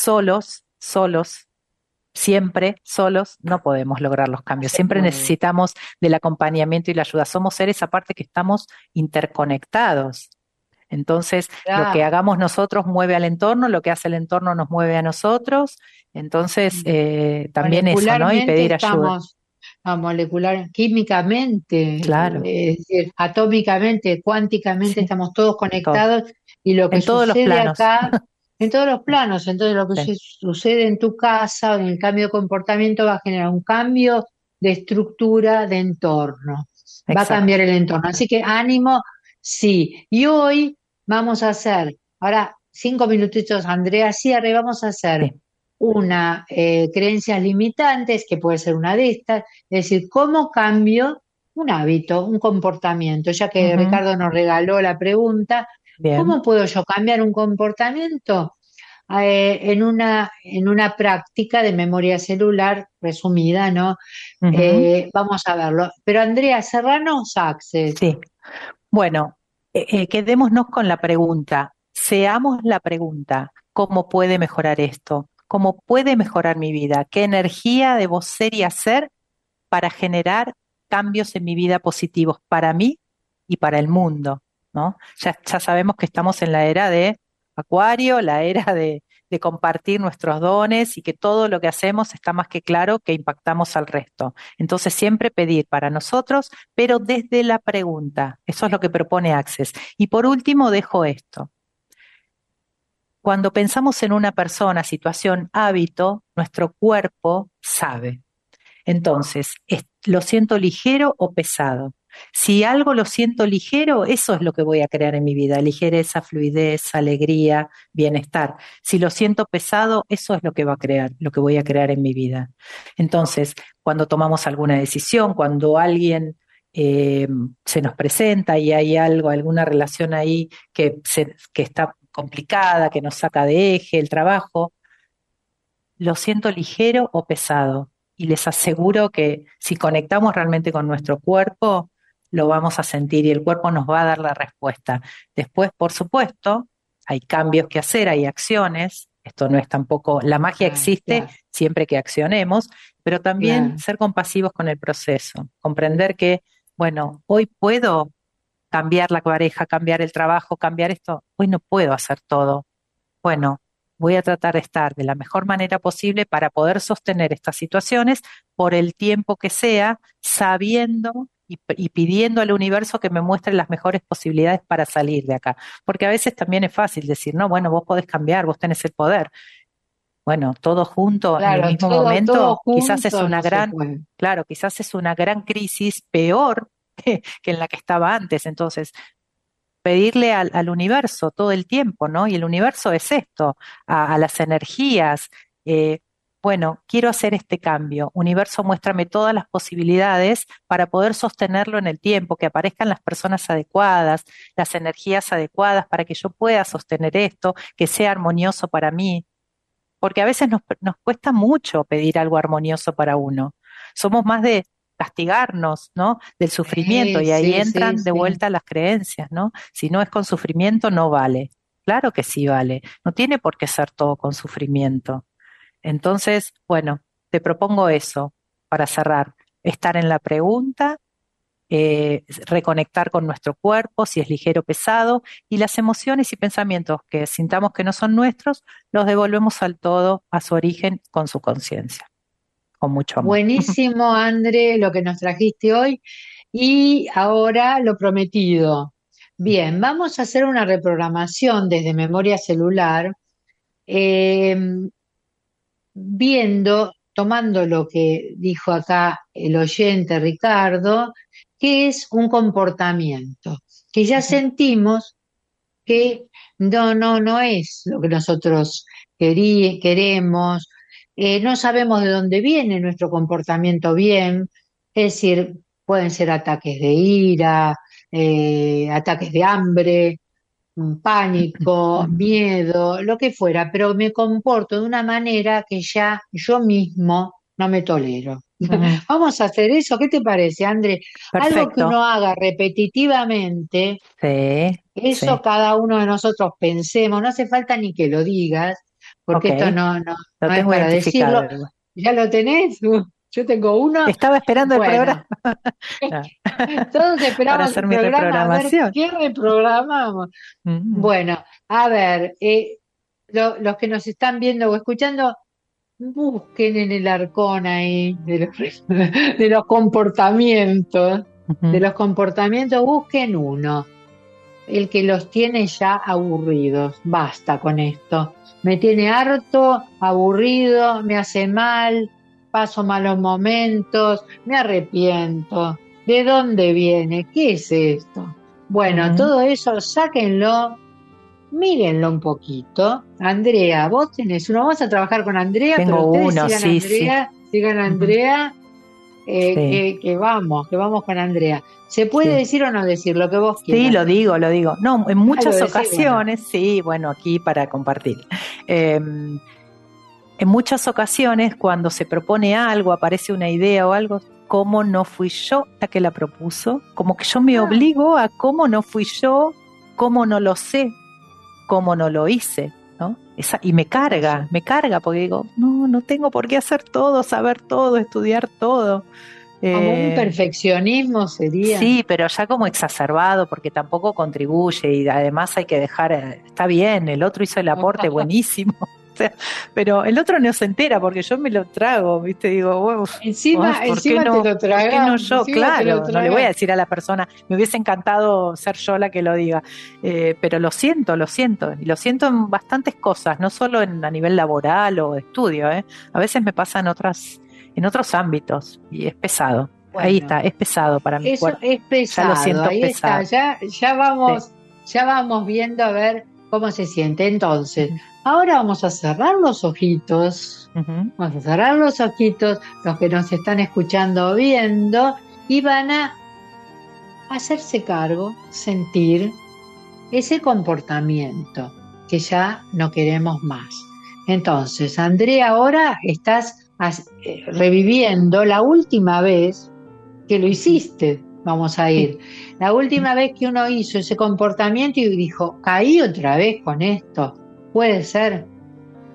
solos, siempre solos, no podemos lograr los No cambios. se Siempre puede. necesitamos del acompañamiento y la ayuda. Somos seres aparte que estamos interconectados. Entonces, lo que Claro. hagamos nosotros mueve al entorno, lo que hace el entorno nos mueve a nosotros. Entonces, también eso, ¿no? Y Molecularmente pedir ayuda. estamos, no, molecular, químicamente, Claro, es decir, atómicamente, cuánticamente sí, estamos todos todo. conectados y lo que En todos los sucede planos. acá, en todos los planos, entonces lo que Sí, sucede en tu casa, en el cambio de comportamiento va a generar un cambio de estructura de entorno, va a cambiar exacto. el entorno. Así que ánimo, sí. Y hoy vamos a hacer, ahora 5 minutitos, Andrea, cierre, vamos a hacer Sí. una creencias limitantes, que puede ser una de estas, es decir, cómo cambio un hábito, un comportamiento, ya que Ujú. Ricardo nos regaló la pregunta, Bien. ¿cómo puedo yo cambiar un comportamiento? En una práctica de memoria celular resumida, ¿no? Ujú. Vamos a verlo. Pero Andrea Serrano Saxes, Sí. Bueno, quedémonos con la pregunta. Seamos la pregunta. ¿Cómo puede mejorar esto? ¿Cómo puede mejorar mi vida? ¿Qué energía debo ser y hacer para generar cambios en mi vida positivos para mí y para el mundo, ¿no? Ya sabemos que estamos en la era de Acuario, la era de compartir nuestros dones y que todo lo que hacemos está más que claro que impactamos al resto. Entonces, siempre pedir para nosotros, pero desde la pregunta. Eso es lo que propone Access. Y por último, dejo esto. Cuando pensamos en una persona, situación, hábito, nuestro cuerpo sabe. Entonces, ¿lo siento ligero o pesado? Si algo lo siento ligero, eso es lo que voy a crear en mi vida, ligereza, fluidez, alegría, bienestar. Si lo siento pesado, eso es lo que va a crear, lo que voy a crear en mi vida. Entonces, cuando tomamos alguna decisión, cuando alguien eh, se nos presenta y hay algo, alguna relación ahí que está complicada, que nos saca de eje, el trabajo, lo siento ligero o pesado. Y les aseguro que si conectamos realmente con nuestro cuerpo, lo vamos a sentir y el cuerpo nos va a dar la respuesta. Después, por supuesto, hay cambios que hacer, hay acciones. Esto no es tampoco, la magia existe claro, siempre que accionemos, pero también claro, ser compasivos con el proceso, comprender que, bueno, hoy puedo cambiar la pareja, cambiar el trabajo, cambiar esto. Hoy no puedo hacer todo. Bueno, voy a tratar de estar de la mejor manera posible para poder sostener estas situaciones por el tiempo que sea, sabiendo y pidiendo al universo que me muestre las mejores posibilidades para salir de acá. Porque a veces también es fácil decir, no, bueno, vos podés cambiar, vos tenés el poder. Bueno, todo junto en el Claro, mismo todo momento, quizás es junto una no se gran, puede. claro, quizás es una gran crisis peor que en la que estaba antes. Entonces, pedirle al universo todo el tiempo, ¿no? Y el universo es esto, a las energías. eh, bueno, quiero hacer este cambio. Universo, muéstrame todas las posibilidades para poder sostenerlo en el tiempo, que aparezcan las personas adecuadas, las energías adecuadas para que yo pueda sostener esto, que sea armonioso para mí. Porque a veces nos cuesta mucho pedir algo armonioso para uno. Somos más de castigarnos, ¿no? Del sufrimiento, Sí, y ahí sí, sí, entran de sí. vuelta las creencias, ¿no? Si no es con sufrimiento, no vale. Claro que sí vale. No tiene por qué ser todo con sufrimiento. Entonces, bueno, te propongo eso para cerrar. Estar en la pregunta, reconectar con nuestro cuerpo, si es ligero o pesado, y las emociones y pensamientos que sintamos que no son nuestros, los devolvemos al todo, a su origen, con su conciencia, con mucho amor. Buenísimo, André, lo que nos trajiste hoy. Y ahora lo prometido. Bien, vamos a hacer una reprogramación desde memoria celular, eh, tomando lo que dijo acá el oyente Ricardo, que es un comportamiento que ya Ujú. sentimos que no es lo que nosotros queremos, no sabemos de dónde viene nuestro comportamiento bien, es decir, pueden ser ataques de ira, ataques de hambre, pánico, miedo, lo que fuera, pero me comporto de una manera que ya yo mismo no me tolero. Ujú. Vamos a hacer eso, ¿qué te parece, André? Algo que Perfecto. uno haga repetitivamente, Sí, eso sí. cada uno de nosotros pensemos, no hace falta ni que lo digas, porque Ok. esto Lo no es tengo para decirlo. identificado igual. ¿Ya lo tenés? Yo tengo uno. Estaba esperando el Bueno, programa. No. todos Para esperamos hacer el mi programa a ver reprogramación. qué reprogramamos. Mm. Bueno, a ver, los que nos están viendo o escuchando, busquen en el arcón ahí de los comportamientos, de Ujú. los comportamientos, busquen uno. El que los tiene ya aburridos. Basta con esto. Me tiene harto, aburrido, me hace mal, paso malos momentos, me arrepiento. ¿De dónde viene? ¿Qué es esto? Bueno, Ujú. todo eso sáquenlo, mírenlo un poquito. Andrea, vos tenés uno, vamos a trabajar con Andrea, pero Tengo ustedes uno, sí, sí. sigan a Ujú. Andrea, Sí, que vamos con Andrea. ¿Se puede sí. decir o no decir lo que vos Sí, quieras? lo digo. No, en Ah, lo muchas decís, bueno. ocasiones, sí, bueno, aquí para compartir. Eh, en muchas ocasiones, cuando se propone algo, aparece una idea o algo, ¿cómo no fui yo la que la propuso? Como que yo me Ah, obligo a cómo no fui yo, cómo no lo sé, cómo no lo hice, ¿no? Y ¿qué pasó? me carga, porque digo, no, no tengo por qué hacer todo, saber todo, estudiar todo. Como un Eh, perfeccionismo sería. Sí, pero ya como exacerbado, porque tampoco contribuye y además hay que dejar, está bien, el otro hizo el aporte buenísimo, o sea, pero el otro no se entera porque yo me lo trago, ¿viste? Digo, Encima, encima te lo por qué no tragas, yo? encima te lo Claro, no le voy a tragas. decir a la persona, me hubiese encantado ser yo la que lo diga, pero y lo siento en bastantes cosas, no solo a nivel laboral o de estudio, ¿eh? A veces me pasa en otros ámbitos y es pesado. Ahí Bueno, está, es pesado para mi eso cuerpo. es Ya lo pesado, siento ahí está, pesado. Sí. ya vamos viendo a ver cómo se siente. Entonces, Ujú. ahora vamos a cerrar los ojitos, Ujú. vamos a cerrar los ojitos, los que nos están escuchando o viendo, y van a hacerse cargo, sentir ese comportamiento que ya no queremos más. Entonces, Andrea, ahora estás reviviendo la última vez que lo Ujú. hiciste, vamos a Sí. ir. La última vez que uno hizo ese comportamiento y dijo, caí otra vez con esto, puede ser.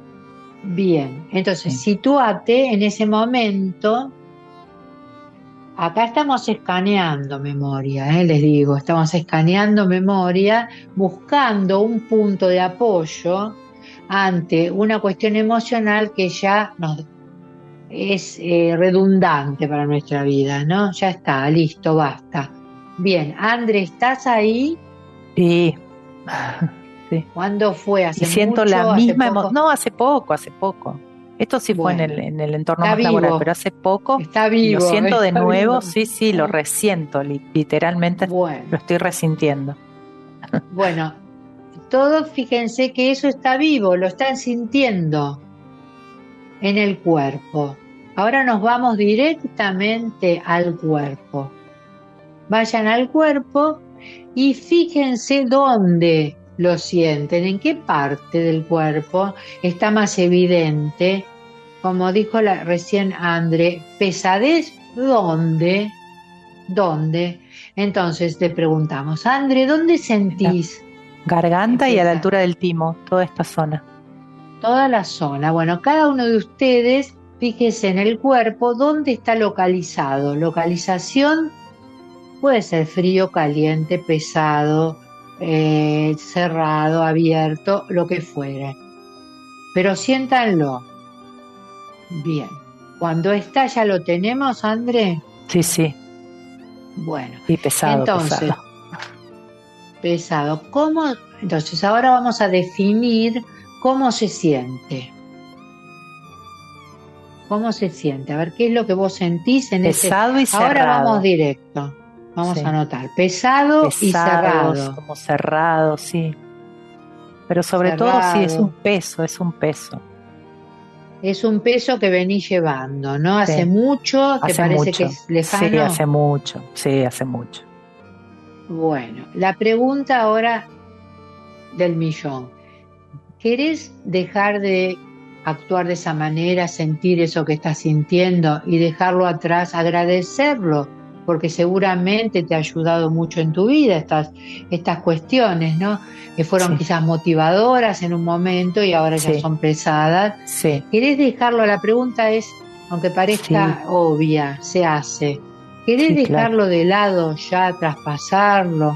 Bien, entonces Sí. sitúate en ese momento Acá estamos escaneando memoria, les digo, estamos escaneando memoria, buscando un punto de apoyo ante una cuestión emocional que ya nos es redundante para nuestra vida, ¿no? Ya está, listo, basta. Bien, André, ¿estás ahí? Sí, sí. ¿Cuándo fue? Y ¿Hace siento la mucho? ¿Hace misma poco? No, hace poco, hace poco. Esto sí fue Bueno, en el entorno está más laboral, vivo, pero hace poco está y lo vivo, siento de está nuevo, vivo. sí, sí, lo resiento, literalmente lo Bueno, estoy resintiendo. bueno, todos fíjense que eso está vivo, lo están sintiendo en el cuerpo. Ahora nos vamos directamente al cuerpo. Vayan al cuerpo y fíjense dónde lo sienten, en qué parte del cuerpo está más evidente. Como dijo recién André, pesadez, ¿dónde? ¿Dónde? Entonces le preguntamos, André, ¿dónde En la sentís garganta y a la pesadez? altura del timo, toda esta zona. Toda la zona. Bueno, cada uno de ustedes, fíjese en el cuerpo dónde está localizado. Localización puede ser frío, caliente, pesado, cerrado, abierto, lo que fuere. Pero siéntanlo. Bien. Cuando está ya lo tenemos, André. Sí, sí, Bueno, sí, pesado, entonces, pesado. pesado. ¿Cómo? Entonces, ahora vamos a definir cómo se siente. ¿Cómo se siente? A ver, ¿qué es lo que vos sentís en ese? Pesado y Ahora vamos cerrado. directo. Vamos a Sí. anotar. Pesado y Pesados, cerrado. como cerrados, sí. Pero sobre todo sí, es un Cerrado. peso, es un peso. Es un peso que venís llevando, ¿no? Hace Sí, mucho, ¿te hace parece que mucho. es Sí, lejano? hace mucho. Sí, hace mucho. Bueno, la pregunta ahora del millón. ¿Querés dejar de actuar de esa manera, sentir eso que estás sintiendo y dejarlo atrás, agradecerlo? Porque seguramente te ha ayudado mucho en tu vida estas cuestiones, ¿no? Que fueron Sí, quizás motivadoras en un momento y ahora ya sí, son pesadas. sí, ¿Querés dejarlo? La pregunta es, aunque sí, parezca obvia, se hace. ¿Querés sí, claro. dejarlo de lado ya, traspasarlo?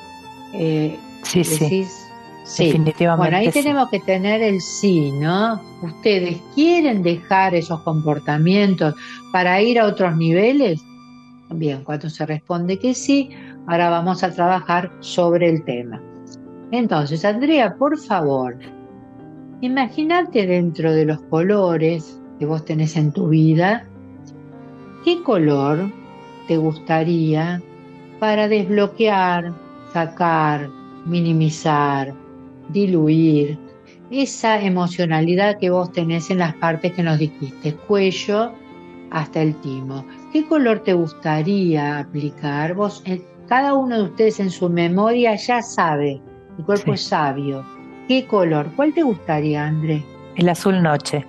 Sí, sí, Decís, sí. Bueno, ahí definitivamente sí. tenemos que tener el sí, ¿no? ¿Ustedes quieren dejar esos comportamientos para ir a otros niveles? Bien, cuando se responde que sí, ahora vamos a trabajar sobre el tema. Entonces, Andrea, por favor, imagínate dentro de los colores que vos tenés en tu vida, ¿qué color te gustaría para desbloquear, sacar, minimizar, diluir esa emocionalidad que vos tenés en las partes que nos dijiste, cuello hasta el timo? ¿Qué color te gustaría aplicar? Vos, cada uno de ustedes en su memoria ya sabe, el cuerpo Sí. es sabio. ¿Qué color? ¿Cuál te gustaría, André? El azul noche.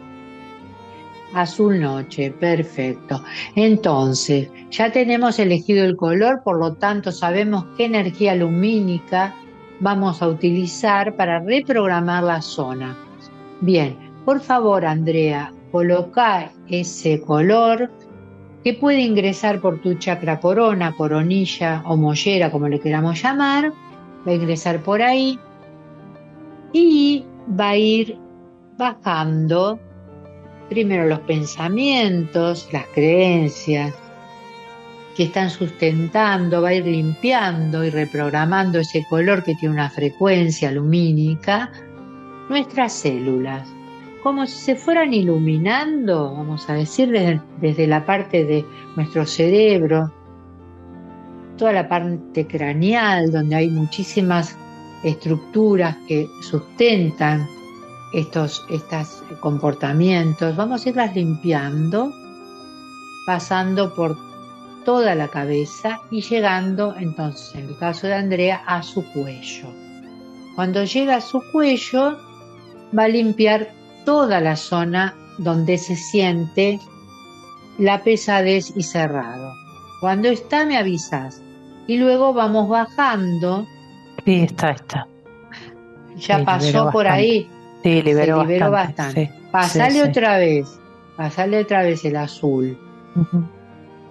Azul noche, perfecto. Entonces, ya tenemos elegido el color, por lo tanto sabemos qué energía lumínica vamos a utilizar para reprogramar la zona. Bien, por favor, Andrea, coloca ese color que puede ingresar por tu chakra corona, coronilla o mollera, como le queramos llamar. Va a ingresar por ahí y va a ir bajando primero los pensamientos, las creencias que están sustentando, va a ir limpiando y reprogramando ese color que tiene una frecuencia lumínica, nuestras células, como si se fueran iluminando, vamos a decir, desde la parte de nuestro cerebro, toda la parte craneal, donde hay muchísimas estructuras que sustentan estos comportamientos, vamos a irlas limpiando, pasando por toda la cabeza y llegando, entonces, en el caso de Andrea, a su cuello. Cuando llega a su cuello, va a limpiar toda la zona donde se siente la pesadez y cerrado. Cuando está, me avisas. Y luego vamos bajando. Sí, está. Ya Sí, liberó pasó por bastante. ahí. Sí, Se liberó liberó bastante. bastante. Sí, sí, Pasale sí. otra vez. Pasale otra vez el azul. Ujú.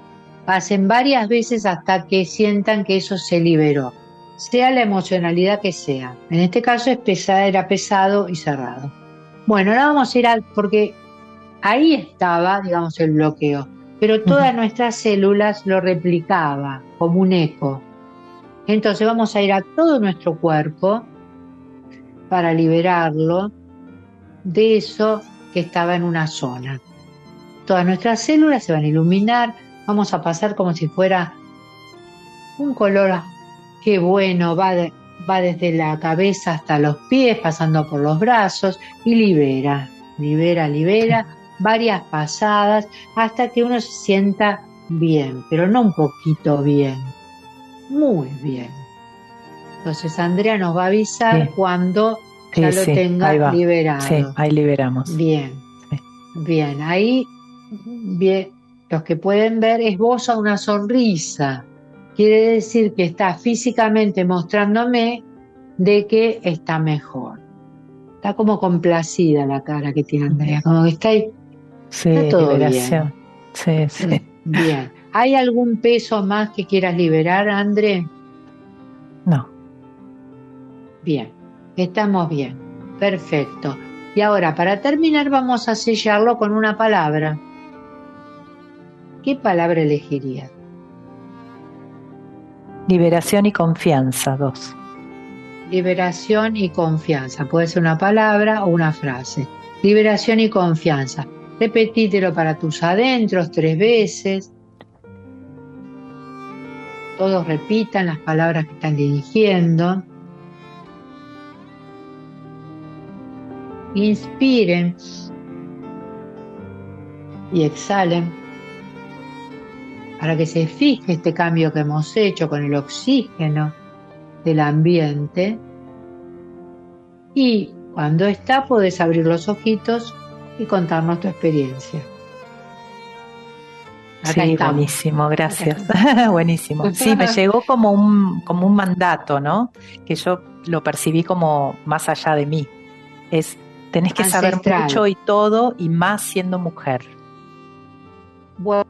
Pasen varias veces hasta que sientan que eso se liberó, sea la emocionalidad que sea. En este caso era pesado y cerrado. Bueno, ahora vamos a ir porque ahí estaba, digamos, el bloqueo, pero todas nuestras células lo replicaba como un eco. Entonces vamos a ir a todo nuestro cuerpo para liberarlo de eso que estaba en una zona. Todas nuestras células se van a iluminar, vamos a pasar como si fuera un color que bueno, va desde la cabeza hasta los pies, pasando por los brazos y libera, varias pasadas hasta que uno se sienta bien, pero no un poquito bien, muy bien. Entonces Andrea nos va a avisar cuando ya lo tenga liberado. Sí, ahí liberamos. Bien, bien, ahí, bien, los que pueden ver esboza una sonrisa. Quiere decir que está físicamente mostrándome de que está mejor. Está como complacida la cara que tiene Andrea, como que está ahí. Sí, está todo liberación. Bien. Sí. Bien. ¿Hay algún peso más que quieras liberar, André? No. Bien, estamos bien. Perfecto. Y ahora, para terminar, vamos a sellarlo con una palabra. ¿Qué palabra elegirías? Liberación y confianza, 2. Liberación y confianza. Puede ser una palabra o una frase. Liberación y confianza. Repetítelo para tus adentros 3 veces. Todos repitan las palabras que están dirigiendo. Inspiren y exhalen para que se fije este cambio que hemos hecho con el oxígeno del ambiente. Y cuando está, podés abrir los ojitos y contarnos tu experiencia. Acá sí, estamos. Buenísimo, gracias. Buenísimo. Sí, me llegó como un mandato, ¿no? Que yo lo percibí como más allá de mí. Tenés que saber mucho y todo, y más siendo mujer. Bueno.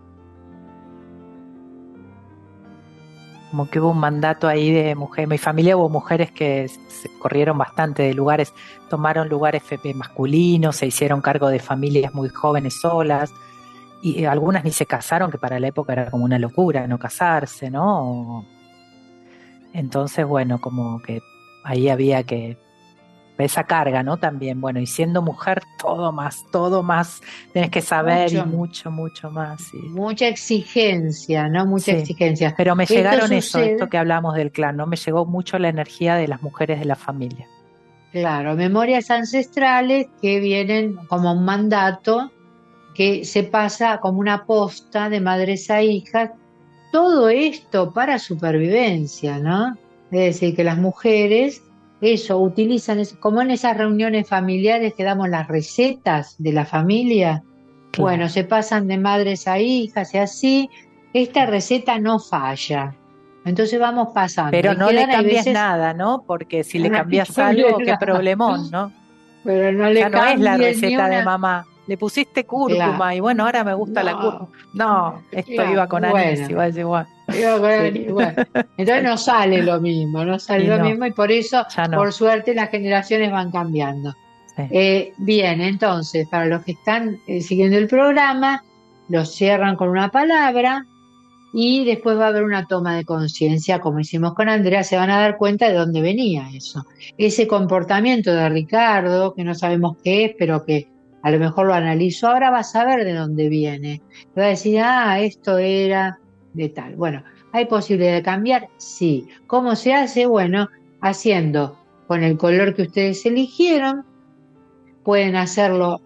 Como que hubo un mandato ahí de mujer. En mi familia hubo mujeres que se corrieron bastante de lugares, tomaron lugares masculinos, se hicieron cargo de familias muy jóvenes solas, y algunas ni se casaron, que para la época era como una locura no casarse, ¿no? Entonces, bueno, como que ahí había que esa carga, ¿no? También, bueno, y siendo mujer, todo más, tenés que saber mucho más. Sí. Mucha exigencia, ¿no? Mucha exigencia. Pero me llegaron esto que hablamos del clan, ¿no? Me llegó mucho la energía de las mujeres de la familia. Claro, memorias ancestrales que vienen como un mandato que se pasa como una posta de madres a hijas. Todo esto para supervivencia, ¿no? Es decir, que las mujeres utilizan, como en esas reuniones familiares que damos las recetas de la familia, claro. Bueno, se pasan de madres a hijas y así, esta receta no falla, entonces vamos pasando. Pero no le cambies nada, ¿no? Porque si le cambias algo, qué problemón, ¿no? Pero no le no es la receta de mamá. Le pusiste cúrcuma, claro. Y bueno, ahora me gusta la cúrcuma. No, esto claro, iba con anís, igual. Bueno, entonces no sale lo mismo, mismo y por eso, por suerte, las generaciones van cambiando. Sí. Bien, entonces, para los que están siguiendo el programa, los cierran con una palabra y después va a haber una toma de conciencia, como hicimos con Andrea, se van a dar cuenta de dónde venía eso. Ese comportamiento de Ricardo, que no sabemos qué es, pero que a lo mejor lo analizo ahora, va a saber de dónde viene. Va a decir, esto era de tal. Bueno, ¿hay posibilidad de cambiar? Sí. ¿Cómo se hace? Bueno, haciendo con el color que ustedes eligieron. Pueden hacerlo,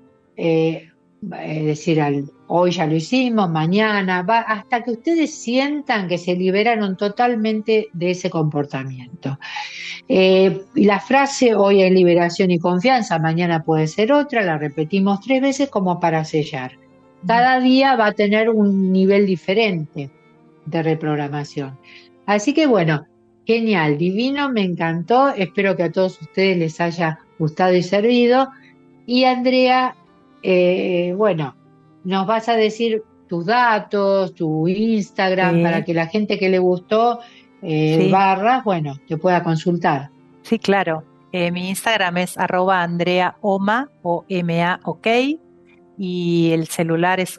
decir, hoy ya lo hicimos, mañana, hasta que ustedes sientan que se liberaron totalmente de ese comportamiento. Y la frase, hoy hay liberación y confianza, mañana puede ser otra, la repetimos 3 veces como para sellar. Cada día va a tener un nivel diferente de reprogramación. Así que bueno, genial, divino, me encantó, espero que a todos ustedes les haya gustado y servido. Y Andrea, bueno, nos vas a decir tus datos, tu Instagram, Sí. para que la gente que le gustó Sí. barras, bueno, te pueda consultar. Sí, claro. Mi Instagram es @AndreaOma, OMA, ok. Y el celular es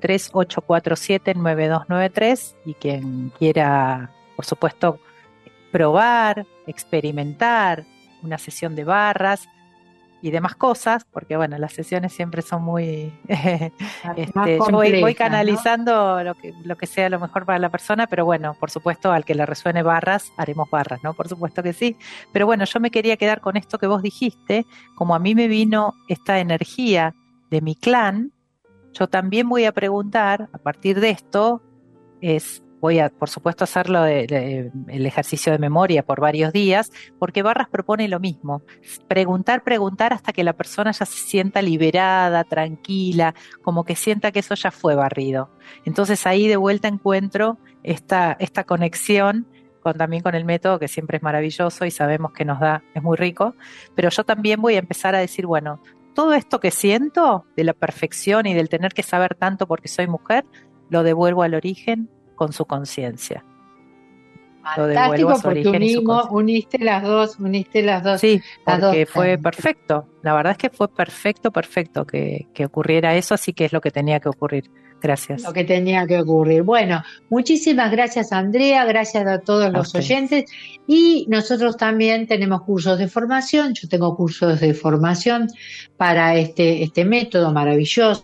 1138479293. Y quien quiera, por supuesto, probar, experimentar una sesión de barras y demás cosas, porque bueno, las sesiones siempre son muy Más yo voy complejas, ¿no? canalizando lo que sea lo mejor para la persona, pero bueno, por supuesto, al que le resuene barras, haremos barras, ¿no? Por supuesto que sí. Pero bueno, yo me quería quedar con esto que vos dijiste, como a mí me vino esta energía de mi clan, yo también voy a preguntar, a partir de esto, voy a, por supuesto, hacerlo el ejercicio de memoria por varios días, porque Barras propone lo mismo, preguntar hasta que la persona ya se sienta liberada, tranquila, como que sienta que eso ya fue barrido. Entonces ahí de vuelta encuentro esta conexión también con el método, que siempre es maravilloso y sabemos que nos da, es muy rico, pero yo también voy a empezar a decir, bueno, todo esto que siento de la perfección y del tener que saber tanto porque soy mujer, lo devuelvo al origen con su conciencia. Lo devuelvo a Fantástico, su porque origen y su conciencia. uniste las dos. Sí, las porque dos fue técnicas. perfecto. La verdad es que fue perfecto que ocurriera eso, así que es lo que tenía que ocurrir. Gracias. Lo que tenía que ocurrir. Bueno, muchísimas gracias, Andrea, gracias a todos los ustedes. oyentes. Y nosotros también tenemos cursos de formación. Yo tengo cursos de formación para este método maravilloso,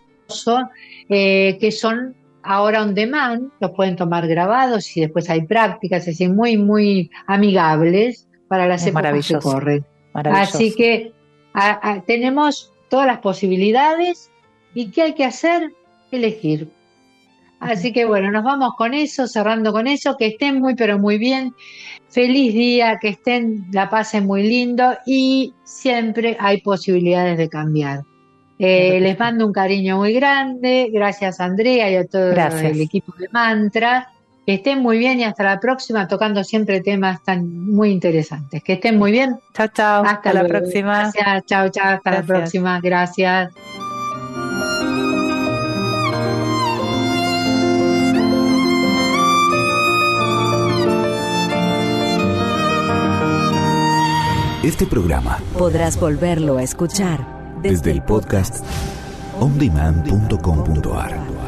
que son ahora on demand, los pueden tomar grabados y después hay prácticas, así muy, muy amigables para las Es épocas que maravilloso. corren. Maravilloso. Así que tenemos todas las posibilidades. ¿Y qué hay que hacer? Elegir. Así que bueno, nos vamos con eso, cerrando con eso, que estén muy pero muy bien, feliz día, que la pasen muy lindo y siempre hay posibilidades de cambiar. Les mando un cariño muy grande, gracias a Andrea y a todo el equipo de Mantra, que estén muy bien y hasta la próxima, tocando siempre temas tan muy interesantes. Que estén muy bien. Chao, chao. Hasta la próxima. Gracias, chao, chao, hasta la próxima. Gracias. Este programa podrás volverlo a escuchar desde el podcast ondemand.com.ar.